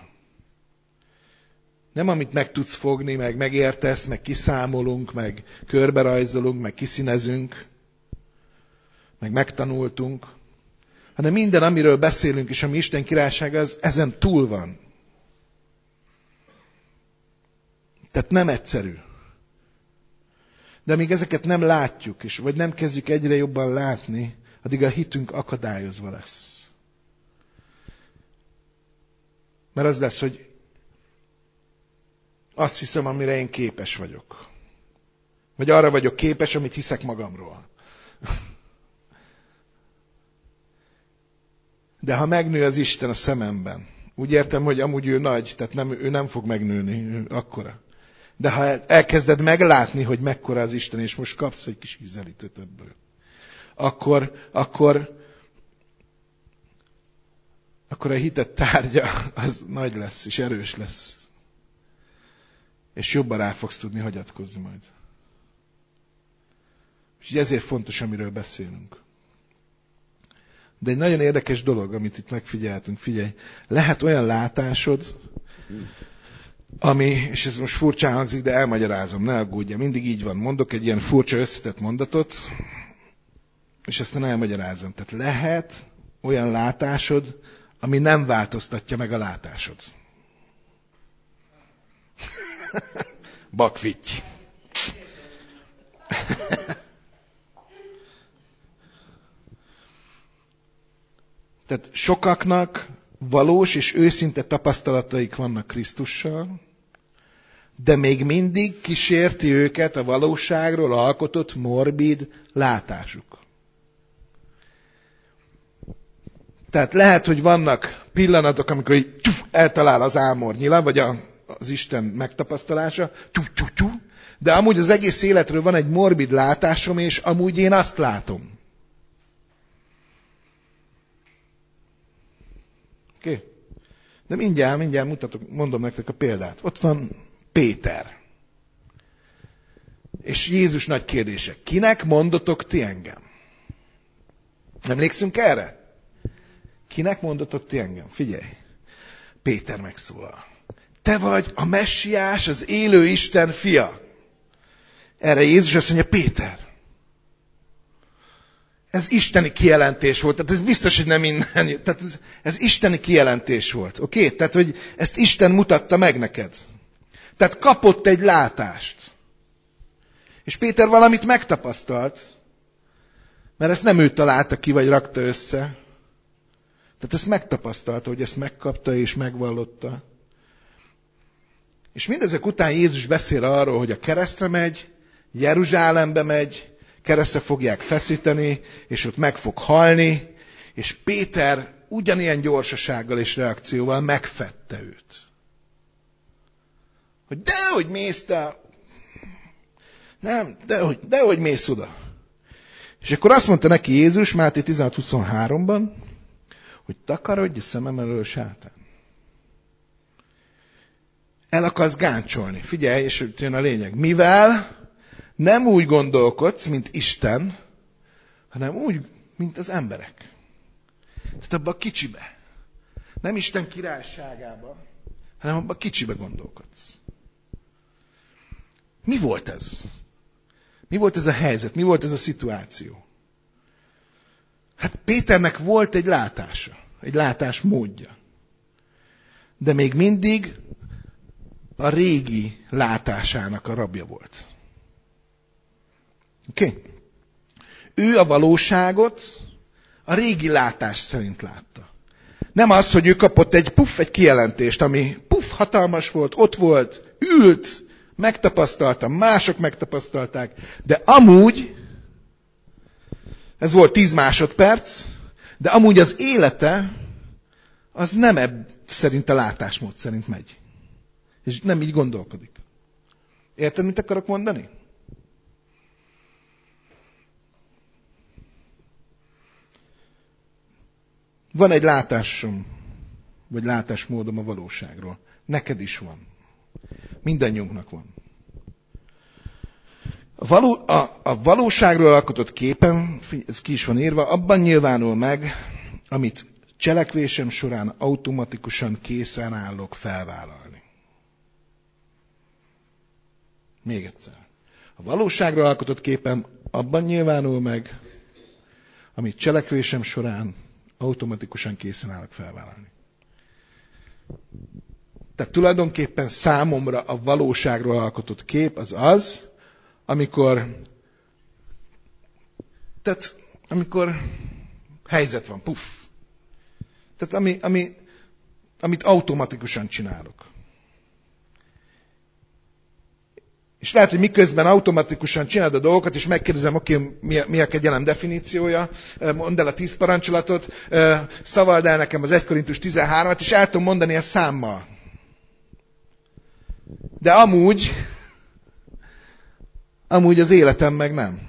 Nem amit meg tudsz fogni, meg megértesz, meg kiszámolunk, meg körberajzolunk, meg kiszínezünk, meg megtanultunk, hanem minden, amiről beszélünk, és ami Isten királysága, az ezen túl van. Tehát nem egyszerű. De amíg ezeket nem látjuk, és vagy nem kezdjük egyre jobban látni, addig a hitünk akadályozva lesz. Mert az lesz, hogy azt hiszem, amire én képes vagyok. Vagy arra vagyok képes, amit hiszek magamról. De ha megnő az Isten a szememben, úgy értem, hogy amúgy ő nagy, tehát ő nem fog megnőni, ő akkora. De ha elkezded meglátni, hogy mekkora az Isten, és most kapsz egy kis ízelítőt ebből, akkor a hited tárgya az nagy lesz, és erős lesz. És jobban rá fogsz tudni hagyatkozni majd. És ezért fontos, amiről beszélünk. De egy nagyon érdekes dolog, amit itt megfigyeltünk, figyelj, lehet olyan látásod, ami, és ez most furcsán hangzik, de elmagyarázom, ne aggódja, mindig így van. Mondok egy ilyen furcsa összetett mondatot, és aztán elmagyarázom. Tehát lehet olyan látásod, ami nem változtatja meg a látásod. Bakfitty. Tehát sokaknak valós és őszinte tapasztalataik vannak Krisztussal, de még mindig kísérti őket a valóságról alkotott morbid látásuk. Tehát lehet, hogy vannak pillanatok, amikor így eltalál az álmornyila, vagy az Isten megtapasztalása, de amúgy az egész életről van egy morbid látásom, és amúgy én azt látom. Oké? De mindjárt mondom nektek a példát. Ott van Péter. És Jézus nagy kérdése. Kinek mondotok ti engem? Emlékszünk erre? Kinek mondotok ti engem? Figyelj. Péter megszólal. Te vagy a Messiás, az élő Isten fia. Erre Jézus azt mondja, Péter. Ez isteni kijelentés volt. Tehát ez biztos, hogy nem innen. Tehát ez isteni kijelentés volt. Oké? Tehát, hogy ezt Isten mutatta meg neked. Tehát kapott egy látást. És Péter valamit megtapasztalt. Mert ezt nem ő találta ki, vagy rakta össze. Tehát ezt megtapasztalta, hogy ezt megkapta és megvallotta. És mindezek után Jézus beszél arról, hogy a keresztre megy, Jeruzsálembe megy, keresztre fogják feszíteni, és ott meg fog halni, és Péter ugyanilyen gyorsasággal és reakcióval megfedte őt. Hogy dehogy mész te, nem, dehogy mész oda. És akkor azt mondta neki Jézus, Máté 16:23-ban, hogy takarodj a szemem elől, sátán. El akarsz gáncsolni. Figyelj, és itt jön a lényeg. Mivel nem úgy gondolkodsz, mint Isten, hanem úgy, mint az emberek. Tehát abba a kicsibe. Nem Isten királyságába, hanem abba a kicsibe gondolkodsz. Mi volt ez? Mi volt ez a helyzet? Mi volt ez a szituáció? Hát Péternek volt egy látása, egy látásmódja. De még mindig a régi látásának a rabja volt. Oké? Ő a valóságot a régi látás szerint látta. Nem az, hogy ő kapott egy kijelentést, ami hatalmas volt, ott volt, ült, megtapasztalta, mások megtapasztalták, de amúgy, ez volt 10 másodperc, de amúgy az élete, az nem szerint a látásmód szerint megy. És nem így gondolkodik. Érted, mit akarok mondani? Van egy látásom, vagy látásmódom a valóságról. Neked is van. Mindannyiunknak van. A valóságról alkotott képen, ez ki is van írva, abban nyilvánul meg, amit cselekvésem során automatikusan készen állok felvállalni. Még egyszer. A valóságról alkotott képen abban nyilvánul meg, amit cselekvésem során automatikusan készen állok felvállalni. Tehát tulajdonképpen számomra a valóságról alkotott kép az, amikor helyzet van, puff. Tehát amit automatikusan csinálok. És lehet, hogy miközben automatikusan csinálod a dolgokat, és megkérdezem, oké, mi a kegyelem definíciója, mondd el a 10 parancsolatot, szavald el nekem az 1 Korintus 13-at, és el tudom mondani ezt számmal. De amúgy az életem meg nem.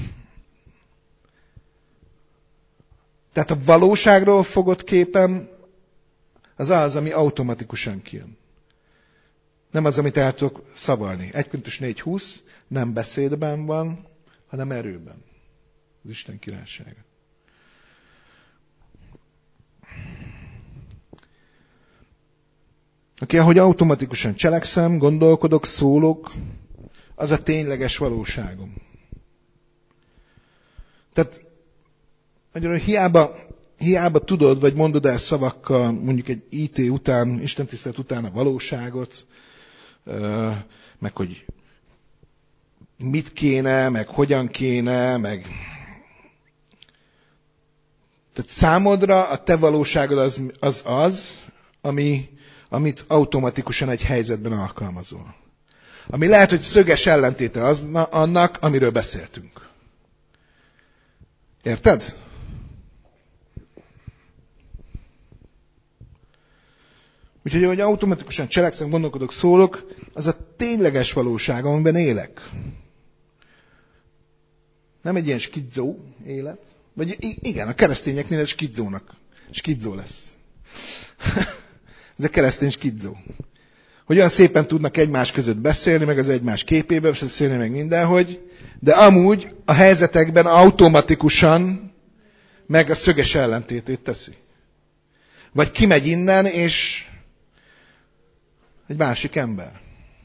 Tehát a valóságról fogott képem az, ami automatikusan kijön. Nem az, amit el tudok szavalni. 1 Korintus 4:20 nem beszédben van, hanem erőben. Az Isten királysága. Ahogy automatikusan cselekszem, gondolkodok, szólok, az a tényleges valóságom. Tehát magyarul hiába tudod, vagy mondod el szavakkal, mondjuk egy IT után, istentisztelet után a valóságot, meg hogy mit kéne, meg hogyan kéne, meg... Tehát számodra a te valóságod az amit automatikusan egy helyzetben alkalmazol. Ami lehet, hogy szöges ellentéte annak, amiről beszéltünk. Érted? Úgyhogy, ahogy automatikusan cselekszem, gondolkodok, szólok, az a tényleges valóság, amiben élek. Nem egy ilyen skizzó élet. Vagy igen, a keresztényeknél ez skizzó lesz. Ez a keresztény skizzó. Hogy olyan szépen tudnak egymás között beszélni, meg az egymás képébe beszélni, meg mindenhogy, de amúgy a helyzetekben automatikusan meg a szöges ellentétét teszi. Vagy kimegy innen, és egy másik ember.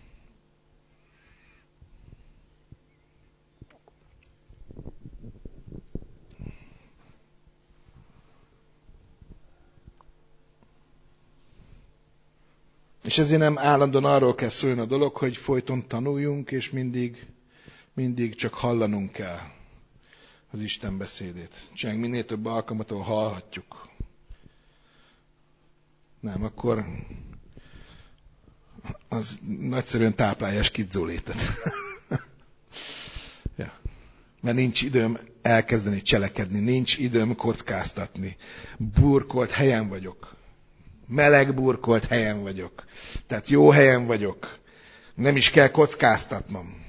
És ezért nem állandóan arról kell szólni a dolog, hogy folyton tanuljunk, és mindig csak hallanunk kell az Isten beszédét. Csináljunk minél több alkalmat, ahol hallhatjuk. Nem, akkor az nagyszerűen táplálja a skizzó létet. Ja. Mert nincs időm elkezdeni cselekedni, nincs időm kockáztatni. Burkolt helyen vagyok. Meleg burkolt helyen vagyok. Tehát jó helyen vagyok. Nem is kell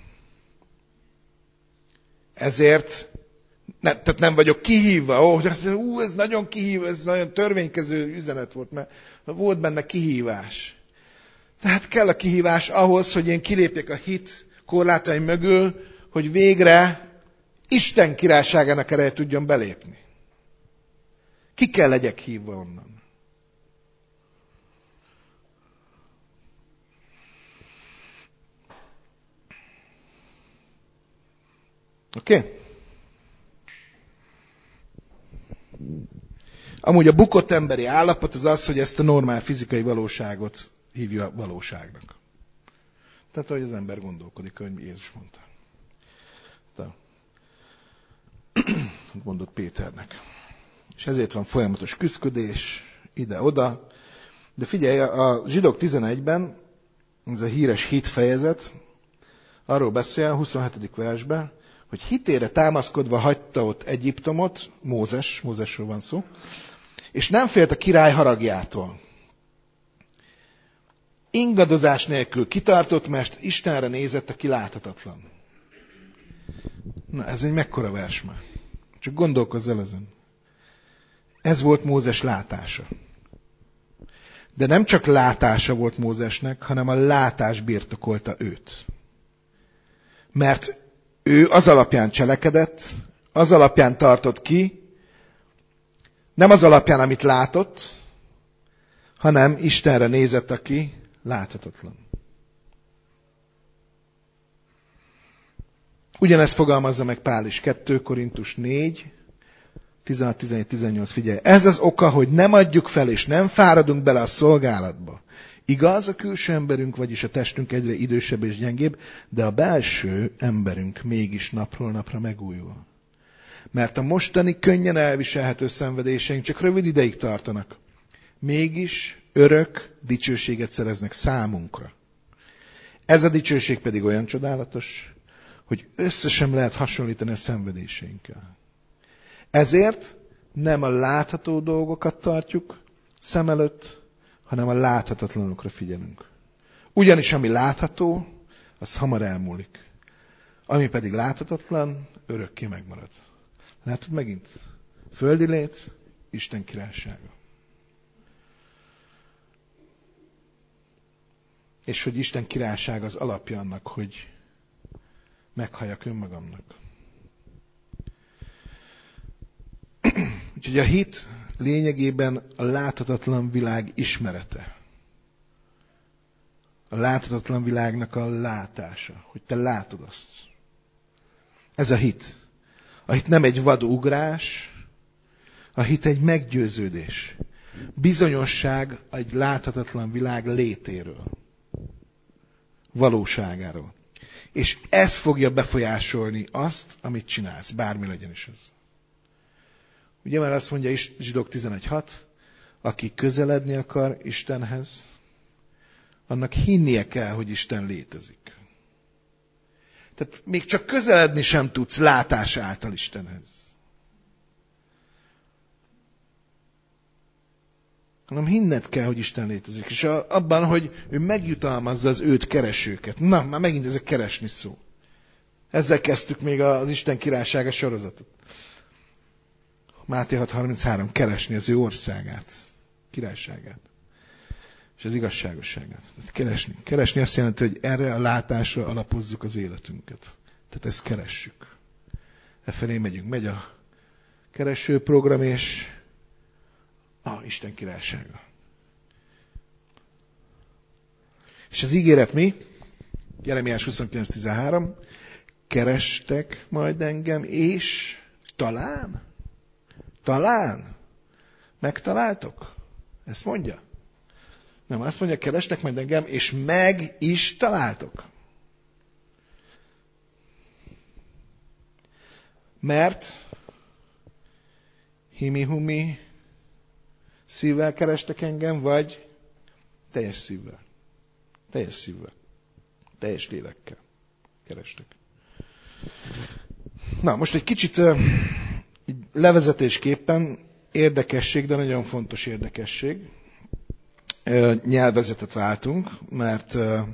Ezért tehát nem vagyok kihívva. Ez nagyon kihívó, ez nagyon törvénykező üzenet volt, mert volt benne kihívás. Tehát kell a kihívás ahhoz, hogy én kilépjek a hit korlátaim mögül, hogy végre Isten királyságának ereje tudjon belépni. Ki kell legyek hívva onnan. Oké? Amúgy a bukott emberi állapot az, hogy ezt a normál fizikai valóságot hívja valóságnak. Tehát, ahogy az ember gondolkodik, ahogy Jézus mondta. Mondott Péternek. És ezért van folyamatos küszködés, ide-oda. De figyelj, a Zsidók 11-ben, ez a híres hitfejezet, arról beszél, 27. versben, hogy hitére támaszkodva hagyta ott Egyiptomot, Mózesről van szó, és nem félt a király haragjától. Ingadozás nélkül kitartott, mert Istenre nézett, aki láthatatlan. Na, ez egy mekkora vers már. Csak gondolkozz el ezen. Ez volt Mózes látása. De nem csak látása volt Mózesnek, hanem a látás birtokolta őt. Mert ő az alapján cselekedett, az alapján tartott ki, nem az alapján, amit látott, hanem Istenre nézett, aki láthatatlan. Ugyanezt fogalmazza meg Pál is, 2 Korintus 4, 16, 17, 18, figyelj. Ez az oka, hogy nem adjuk fel, és nem fáradunk bele a szolgálatba. Igaz, a külső emberünk, vagyis a testünk egyre idősebb és gyengébb, de a belső emberünk mégis napról napra megújul. Mert a mostani könnyen elviselhető szenvedéseink csak rövid ideig tartanak. Mégis örök dicsőséget szereznek számunkra. Ez a dicsőség pedig olyan csodálatos, hogy össze sem lehet hasonlítani a szenvedéseinkkel. Ezért nem a látható dolgokat tartjuk szem előtt, hanem a láthatatlanokra figyelünk. Ugyanis ami látható, az hamar elmúlik. Ami pedig láthatatlan, örökké megmarad. Látod megint? Földi lét, Isten királysága. És hogy Isten királyság az alapja annak, hogy meghalljak önmagamnak. Úgyhogy a hit lényegében a láthatatlan világ ismerete. A láthatatlan világnak a látása, hogy te látod azt. Ez a hit. A hit nem egy vad ugrás, a hit egy meggyőződés. Bizonyosság egy láthatatlan világ létéről. Valóságáról. És ez fogja befolyásolni azt, amit csinálsz, bármi legyen is az. Ugye már azt mondja Zsidók 11.6, aki közeledni akar Istenhez, annak hinnie kell, hogy Isten létezik. Tehát még csak közeledni sem tudsz látás által Istenhez. Hanem hinned kell, hogy Isten létezik. És abban, hogy ő megjutalmazza az őt keresőket. Na, már megint ez a keresni szó. Ezzel kezdtük még az Isten királysága sorozatot. Máté 6.33, keresni az ő országát, királyságát, és az igazságosságát. Keresni azt jelenti, hogy erre a látásra alapozzuk az életünket. Tehát ezt keressük. Efelé megyünk. Megy a keresőprogram, és Isten királysága. És az ígéret mi? Jeremiás 29.13. Kerestek majd engem, és talán megtaláltok? Ezt mondja? Nem, azt mondja, kerestek majd engem, és meg is találtok. Mert himi-humi szívvel kerestek engem, vagy teljes szívvel. Teljes szívvel. Teljes lélekkel kerestek. Na, most egy kicsit levezetésképpen érdekesség, de nagyon fontos érdekesség. Nyelvezetet váltunk, mert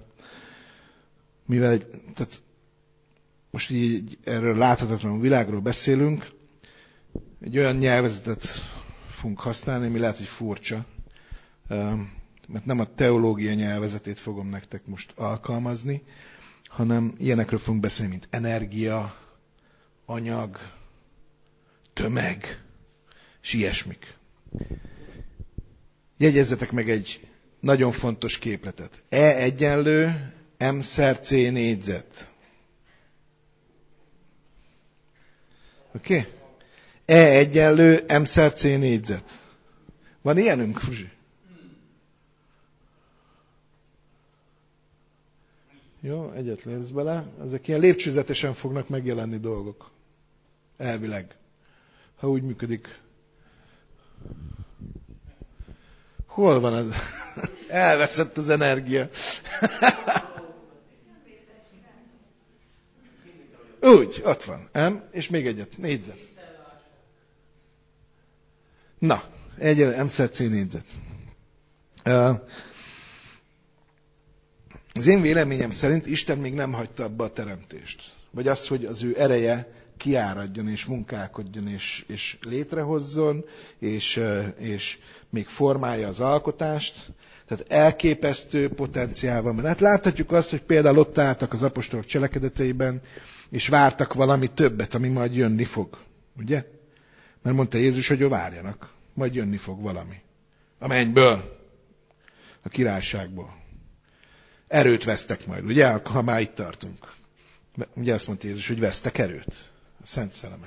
mivel tehát most így erről láthatatlan világról beszélünk, egy olyan nyelvezetet fogunk használni, ami lehet, hogy furcsa, mert nem a teológia nyelvezetét fogom nektek most alkalmazni, hanem ilyenekről fogunk beszélni, mint energia, anyag, tömeg, és ilyesmik. Jegyezzetek meg egy nagyon fontos képletet. E egyenlő M/C négyzet. Oké? Okay? E egyenlő M/C négyzet. Van ilyenünk, Fruzsi? Jó, egyet lépsz bele. Ezek ilyen lépcsőzetesen fognak megjelenni dolgok. Elvileg. Ha úgy működik. Hol van ez? Elveszett az energia. Úgy, ott van. És még egyet. Négyzet. Na, egyenlő M/C négyzet. Az én véleményem szerint Isten még nem hagyta abba a teremtést. Vagy az, hogy az ő ereje kiáradjon és munkálkodjon és létrehozzon, és még formálja az alkotást. Tehát elképesztő potenciál van. Mert hát láthatjuk azt, hogy például ott álltak az apostolok cselekedeteiben, és vártak valami többet, ami majd jönni fog. Ugye? Mert mondta Jézus, hogy várjanak, majd jönni fog valami. A mennyből, a királyságból. Erőt vesztek majd, ugye? Ha már itt tartunk. Ugye azt mondta Jézus, hogy vesztek erőt. A Szent Szellemet.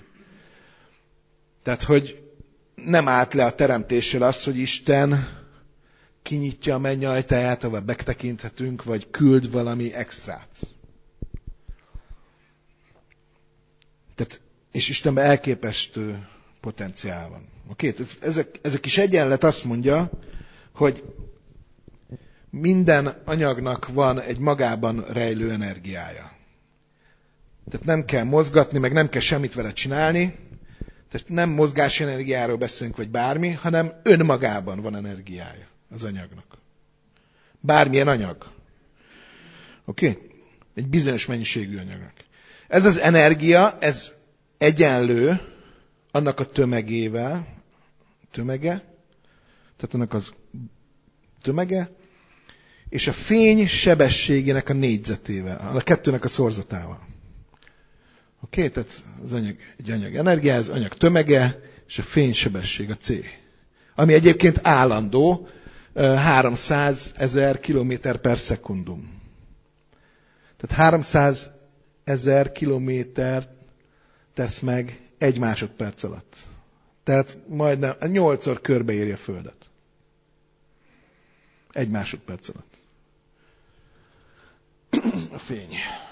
Tehát, hogy nem állt le a teremtéssel az, hogy Isten kinyitja a menny ajtaját, ahol megtekinthetünk, vagy küld valami extrát. Tehát, és Istenben elképesztő potenciál van. Oké? Ez a kis egyenlet azt mondja, hogy minden anyagnak van egy magában rejlő energiája. Tehát nem kell mozgatni, meg nem kell semmit vele csinálni. Tehát nem mozgási energiáról beszélünk, vagy bármi, hanem önmagában van energiája az anyagnak. Bármilyen anyag. Oké? Egy bizonyos mennyiségű anyagnak. Ez az energia, ez egyenlő annak a tömege, tehát annak az tömege, és a fény sebességének a négyzetével, a kettőnek a szorzatával. Oké, tehát az anyag, egy anyag energia, az anyag tömege, és a fény sebesség, a C. Ami egyébként állandó, 300 000 kilométer per szekundum. Tehát 300 000 kilométer tesz meg 1 másodperc alatt. Tehát majdnem 8-szor körbeéri a Földet. 1 másodperc alatt. A fény.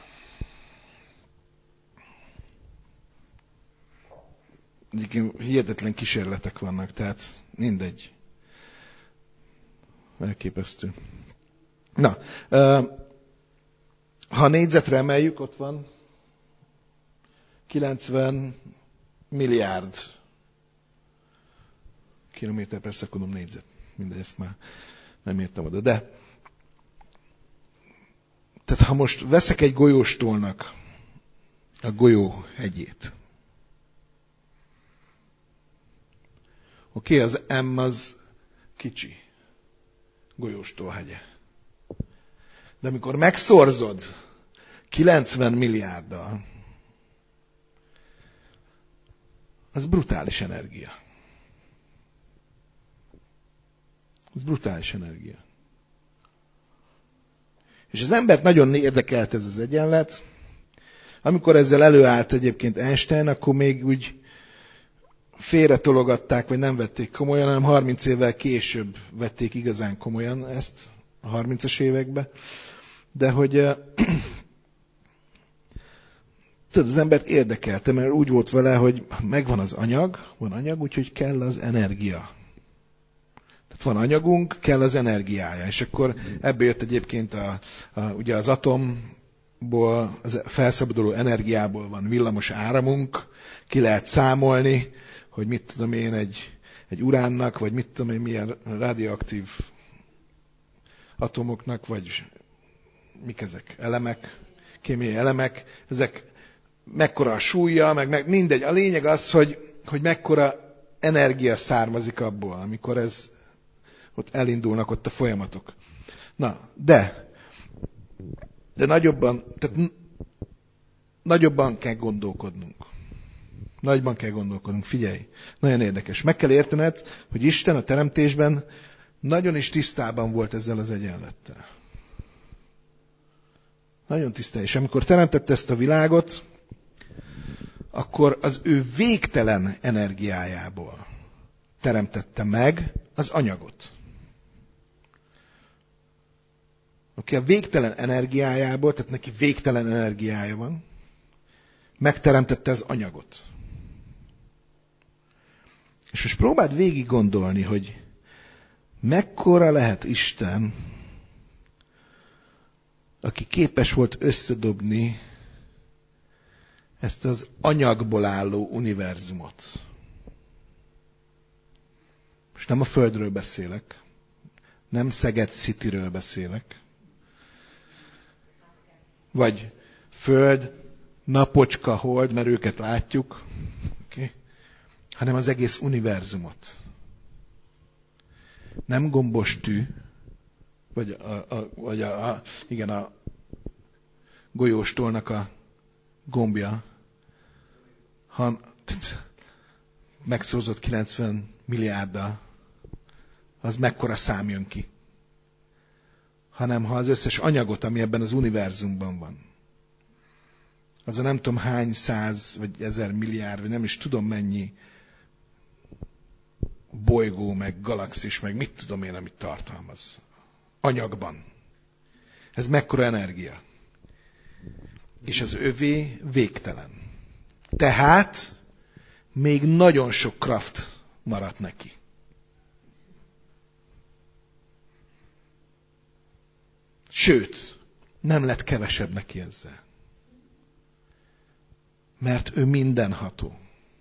Egyébként hihetetlen kísérletek vannak, tehát mindegy. Elképesztő. Na, ha négyzetre emeljük, ott van 90 milliárd kilométer per szekundum négyzet. Mindegy, ezt már nem írtam oda. De, tehát ha most veszek egy golyóstólnak a golyó hegyét, oké, az M az kicsi golyóstól hegye. De amikor megszorzod 90 milliárddal, az brutális energia. Ez brutális energia. És az embert nagyon érdekelt ez az egyenlet. Amikor ezzel előállt egyébként Einstein, akkor még úgy félretologatták, vagy nem vették komolyan, hanem 30 évvel később vették igazán komolyan ezt, a 30-as években. De hogy tudod, az embert érdekelte, mert úgy volt vele, hogy megvan az anyag, van anyag, úgyhogy kell az energia. Tehát van anyagunk, kell az energiája. És akkor ebből jött egyébként ugye az atomból, az felszabaduló energiából van villamos áramunk, ki lehet számolni, hogy mit tudom én, egy uránnak, vagy mit tudom én, milyen radioaktív atomoknak, vagy mik ezek, elemek, kémiai elemek, ezek mekkora a súlya, meg mindegy. A lényeg az, hogy mekkora energia származik abból, amikor ott elindulnak ott a folyamatok. Na, de nagyobban kell gondolkodnunk. Nagyban kell gondolkodnunk, figyelj, nagyon érdekes. Meg kell értened, hogy Isten a teremtésben nagyon is tisztában volt ezzel az egyenlettel. Nagyon tisztában. És amikor teremtette ezt a világot, akkor az ő végtelen energiájából teremtette meg az anyagot. Aki a végtelen energiájából, tehát neki végtelen energiája van, megteremtette az anyagot. És most próbáld végig gondolni, hogy mekkora lehet Isten, aki képes volt összedobni ezt az anyagból álló univerzumot. Most nem a Földről beszélek, nem Szeged Cityről beszélek, vagy Föld, napocska, hold, mert őket látjuk, okay? Hanem az egész univerzumot. Nem gombos tű, vagy a golyóstólnak a gombja, hanem megszorzott 90 milliárddal, az mekkora szám jön ki. Hanem ha az összes anyagot, ami ebben az univerzumban van, az a nem tudom hány 100 vagy 1000 milliárd, vagy nem is tudom mennyi bolygó, meg galaxis, meg mit tudom én, amit tartalmaz. Anyagban. Ez mekkora energia. És az övé végtelen. Tehát még nagyon sok kraft maradt neki. Sőt, nem lett kevesebb neki ezzel. Mert ő mindenható.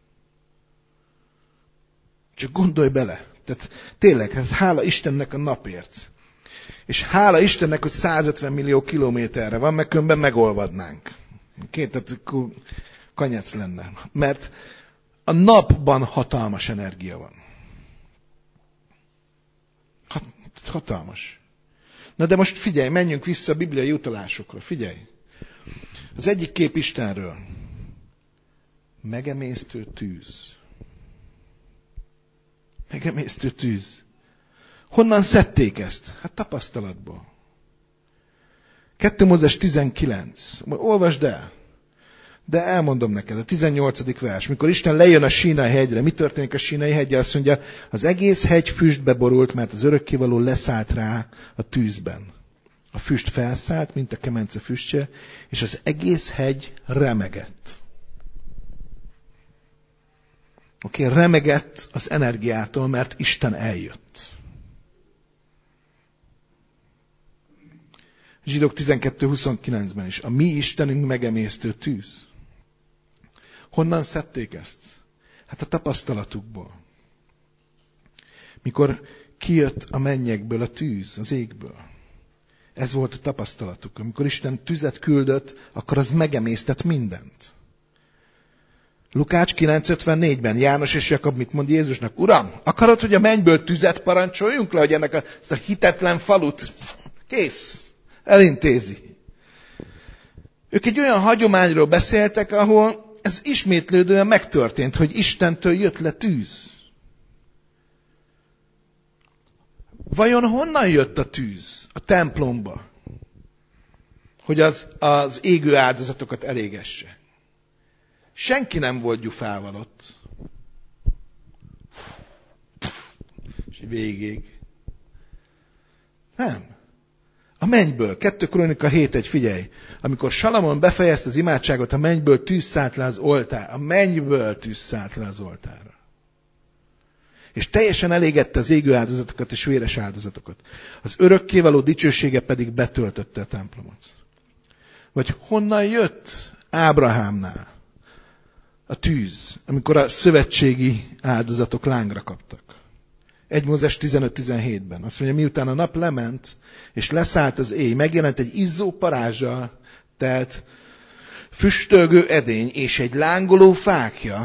Csak gondolj bele. Tehát tényleg, ez hála Istennek a napért. És hála Istennek, hogy 150 millió kilométerre van, meg különben megolvadnánk. Tehát kanyec lenne. Mert a napban hatalmas energia van. Hatalmas. Na de most figyelj, menjünk vissza a bibliai utalásokra. Figyelj. Az egyik kép Istenről. Megemésztő tűz. Megemésztő tűz. Honnan szedték ezt? Hát tapasztalatból. 2 Mózes 19. Olvasd el. De elmondom neked, a 18. vers. Mikor Isten lejön a Sínai hegyre, mi történik a Sínai heggyel? Azt mondja, az egész hegy füstbe borult, mert az örökkévaló leszállt rá a tűzben. A füst felszállt, mint a kemence füstje, és az egész hegy remegett. Remegett az energiától, mert Isten eljött. Zsidók 12:29-ben is. A mi Istenünk megemésztő tűz. Honnan szedték ezt? Hát a tapasztalatukból. Mikor kijött a mennyekből a tűz, az égből. Ez volt a tapasztalatuk. Amikor Isten tüzet küldött, akkor az megemésztett mindent. Lukács 9:54-ben János és Jakab mit mond Jézusnak? Uram, akarod, hogy a mennyből tüzet parancsoljunk le, hogy ezt a hitetlen falut kész, elintézi. Ők egy olyan hagyományról beszéltek, ahol ez ismétlődően megtörtént, hogy Istentől jött le tűz. Vajon honnan jött a tűz a templomba? Hogy az égő áldozatokat elégesse. Senki nem volt gyufával ott. És végig. Nem. A mennyből. 2 Krónika 7:1, figyelj. Amikor Salamon befejezte az imádságot, a mennyből tűz szállt le az oltár. A mennyből tűz szállt le az oltárra. És teljesen elégette az égő áldozatokat és véres áldozatokat. Az örökkévaló dicsősége pedig betöltötte a templomot. Vagy honnan jött Ábrahámnál a tűz, amikor a szövetségi áldozatok lángra kaptak? 1 Mózes 15:17-ben. Azt mondja, miután a nap lement, és leszállt az éj, megjelent egy izzó parázsal telt füstölgő edény, és egy lángoló fákja,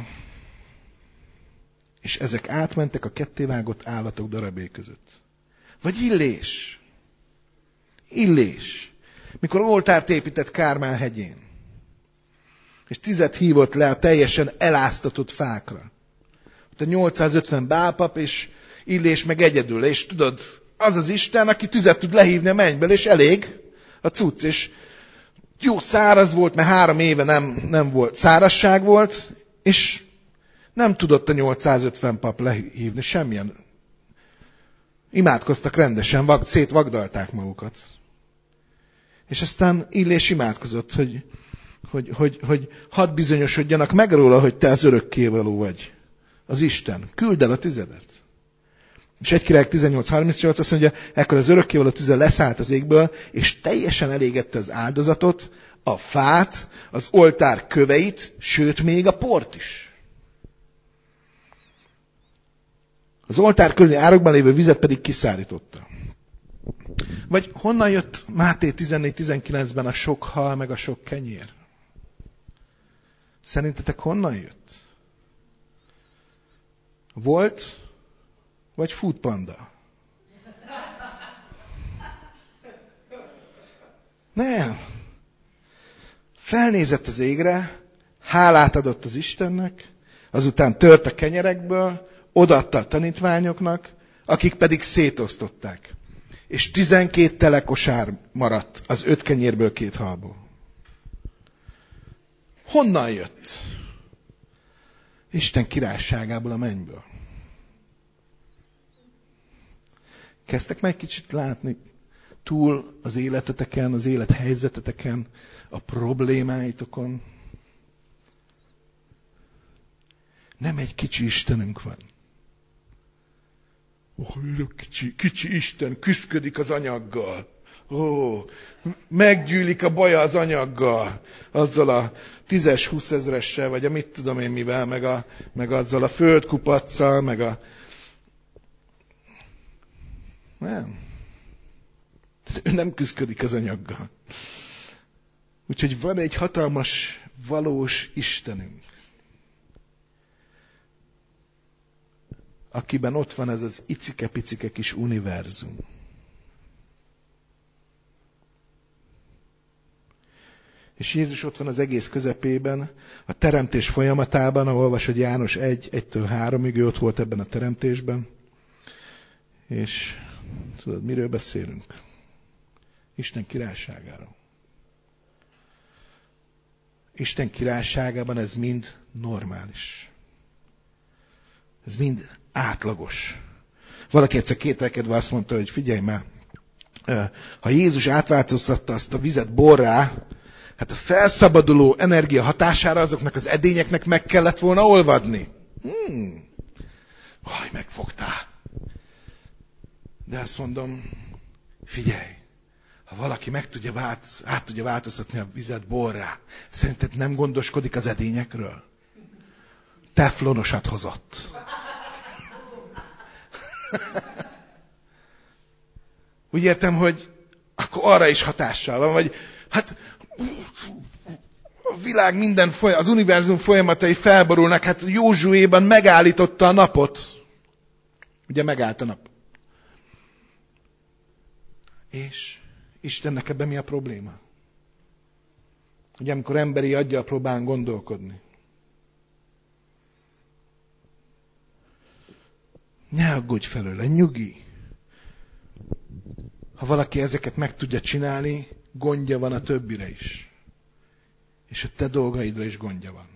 és ezek átmentek a kettévágott állatok darabé között. Vagy illés. Illés. Mikor oltárt épített Kármán hegyén, és tüzet hívott le a teljesen eláztatott fákra. Ott a 850 bálpap, és Illés meg egyedül. És tudod, az az Isten, aki tüzet tud lehívni a mennyből, és elég a cucc. És jó száraz volt, mert 3 éve nem volt, szárazság volt, és nem tudott a 850 pap lehívni semmilyen. Imádkoztak rendesen, szétvagdalták magukat. És aztán Illés imádkozott, hogy hadd bizonyosodjanak meg róla, hogy te az örökkévaló vagy. Az Isten. Küld el a tüzedet. És 1 Királyok 18:38 azt mondja, ekkor az örökkévaló tüze leszállt az égből, és teljesen elégette az áldozatot, a fát, az oltár köveit, sőt még a port is. Az oltár körüli árokban lévő vizet pedig kiszárította. Vagy honnan jött Máté 14:19-ben a sok hal, meg a sok kenyér? Szerintetek honnan jött? Volt, vagy Food Panda? Nem. Felnézett az égre, hálát adott az Istennek, azután tört a kenyerekből, odaadta a tanítványoknak, akik pedig szétosztották. És 12 telekosár maradt az 5 kenyérből 2 halból. Honnan jött? Isten királyságából, a mennyből. Kezdtek meg kicsit látni túl az életeteken, az élethelyzeteteken, a problémáitokon? Nem egy kicsi Istenünk van. Kicsi Isten küszködik az anyaggal. Meggyűlik a baja az anyaggal. Azzal a 10-20 ezressel, vagy a mit tudom én mivel, meg azzal a földkupaccal, meg a... Nem. Ő nem küszködik az anyaggal. Úgyhogy van egy hatalmas, valós Istenünk, akiben ott van ez az icike-picike kis univerzum. És Jézus ott van az egész közepében, a teremtés folyamatában, ahol olvasod János 1-3-ig, ő ott volt ebben a teremtésben. És tudod, miről beszélünk? Isten királyságáról. Isten királyságában ez mind normális. Ez mind átlagos. Valaki egyszer kételkedve azt mondta, hogy figyelj már, ha Jézus átváltoztatta azt a vizet borrá, hát a felszabaduló energia hatására azoknak az edényeknek meg kellett volna olvadni. Megfogtál. De azt mondom, figyelj, ha valaki át tudja változtatni a vizet borrá, szerinted nem gondoskodik az edényekről? Teflonosat hozott. Úgy értem, hogy akkor arra is hatással van, vagy hát a világ minden az univerzum folyamatai felborulnak, hát Józsuéban megállította a napot. Ugye megállt a nap. És Istennek ebben mi a probléma? Ugye amikor emberi aggyal próbál gondolkodni. Ne aggódj felőle, nyugi. Ha valaki ezeket meg tudja csinálni, gondja van a többire is. És a te dolgaidra is gondja van.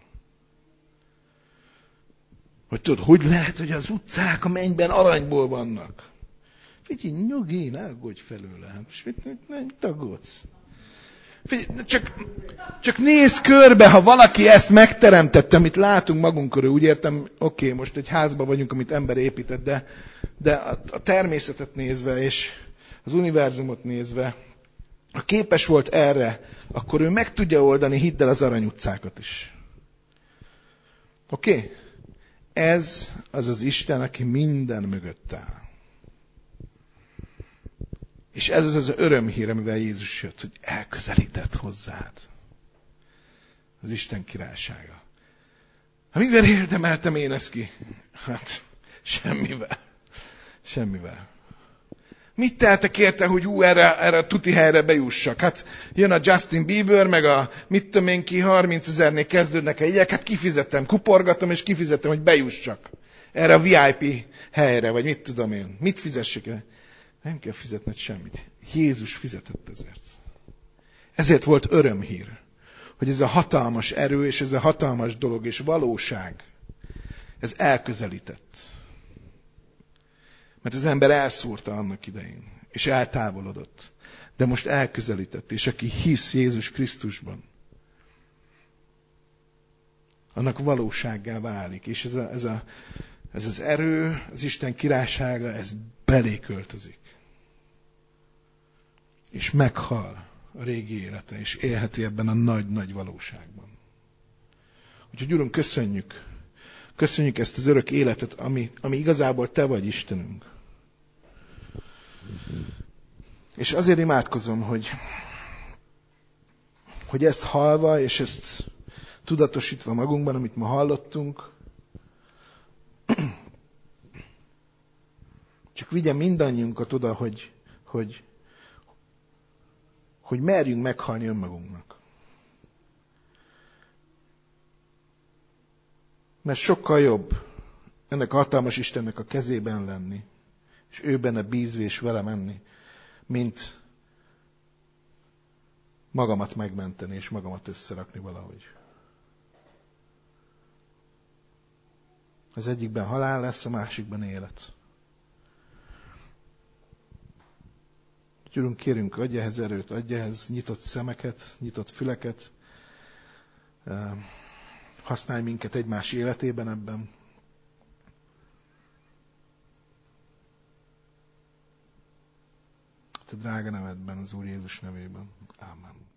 Hogy tudod, hogy lehet, hogy az utcák a mennyben aranyból vannak? Figyelj, nyugi, ne aggódj felőle. Mit aggódsz? Figyelj, csak nézz körbe, ha valaki ezt megteremtette, amit látunk magunk körül, úgy értem, oké, most egy házban vagyunk, amit ember épített, de a természetet nézve, és az univerzumot nézve, ha képes volt erre, akkor ő meg tudja oldani, hidd el, az arany utcákat is. Oké? Ez az az Isten, aki minden mögött áll. És ez az örömhír, amivel Jézus jött, hogy elközelített hozzád. Az Isten királysága. Mivel érdemeltem én ezt ki? Hát, semmivel. Mit teltek érte, hogy erre a tuti helyre bejussak? Hát jön a Justin Bieber, meg a mit tudom én ki, 30 000-nél kezdődnek a jegyek, hát kifizettem, kuporgatom és kifizettem, hogy bejussak. Erre a VIP helyre, vagy mit tudom én. Mit fizessek el? Nem kell fizetned semmit. Jézus fizetett ezért. Ezért volt örömhír, hogy ez a hatalmas erő, és ez a hatalmas dolog, és valóság, ez elközelített. Mert az ember elszúrta annak idején, és eltávolodott. De most elközelített, és aki hisz Jézus Krisztusban, annak valósággá válik. És ez az erő, az Isten királysága, ez belé költözik. És meghal a régi élete, és élheti ebben a nagy-nagy valóságban. Úgyhogy Urunk, köszönjük. Köszönjük ezt az örök életet, ami igazából Te vagy, Istenünk. És azért imádkozom, hogy ezt hallva, és ezt tudatosítva magunkban, amit ma hallottunk, csak vigye mindannyiunkat oda, hogy merjünk meghalni önmagunknak. Mert sokkal jobb ennek a hatalmas Istennek a kezében lenni, és ő benne bízva és vele menni, mint magamat megmenteni, és magamat összerakni valahogy. Az egyikben halál lesz, a másikban élet. Úgyhogy kérünk, adj ehhez erőt, adj ehhez nyitott szemeket, nyitott füleket, használj minket egymás életében ebben. Te drága nevedben, az Úr Jézus nevében. Ámen.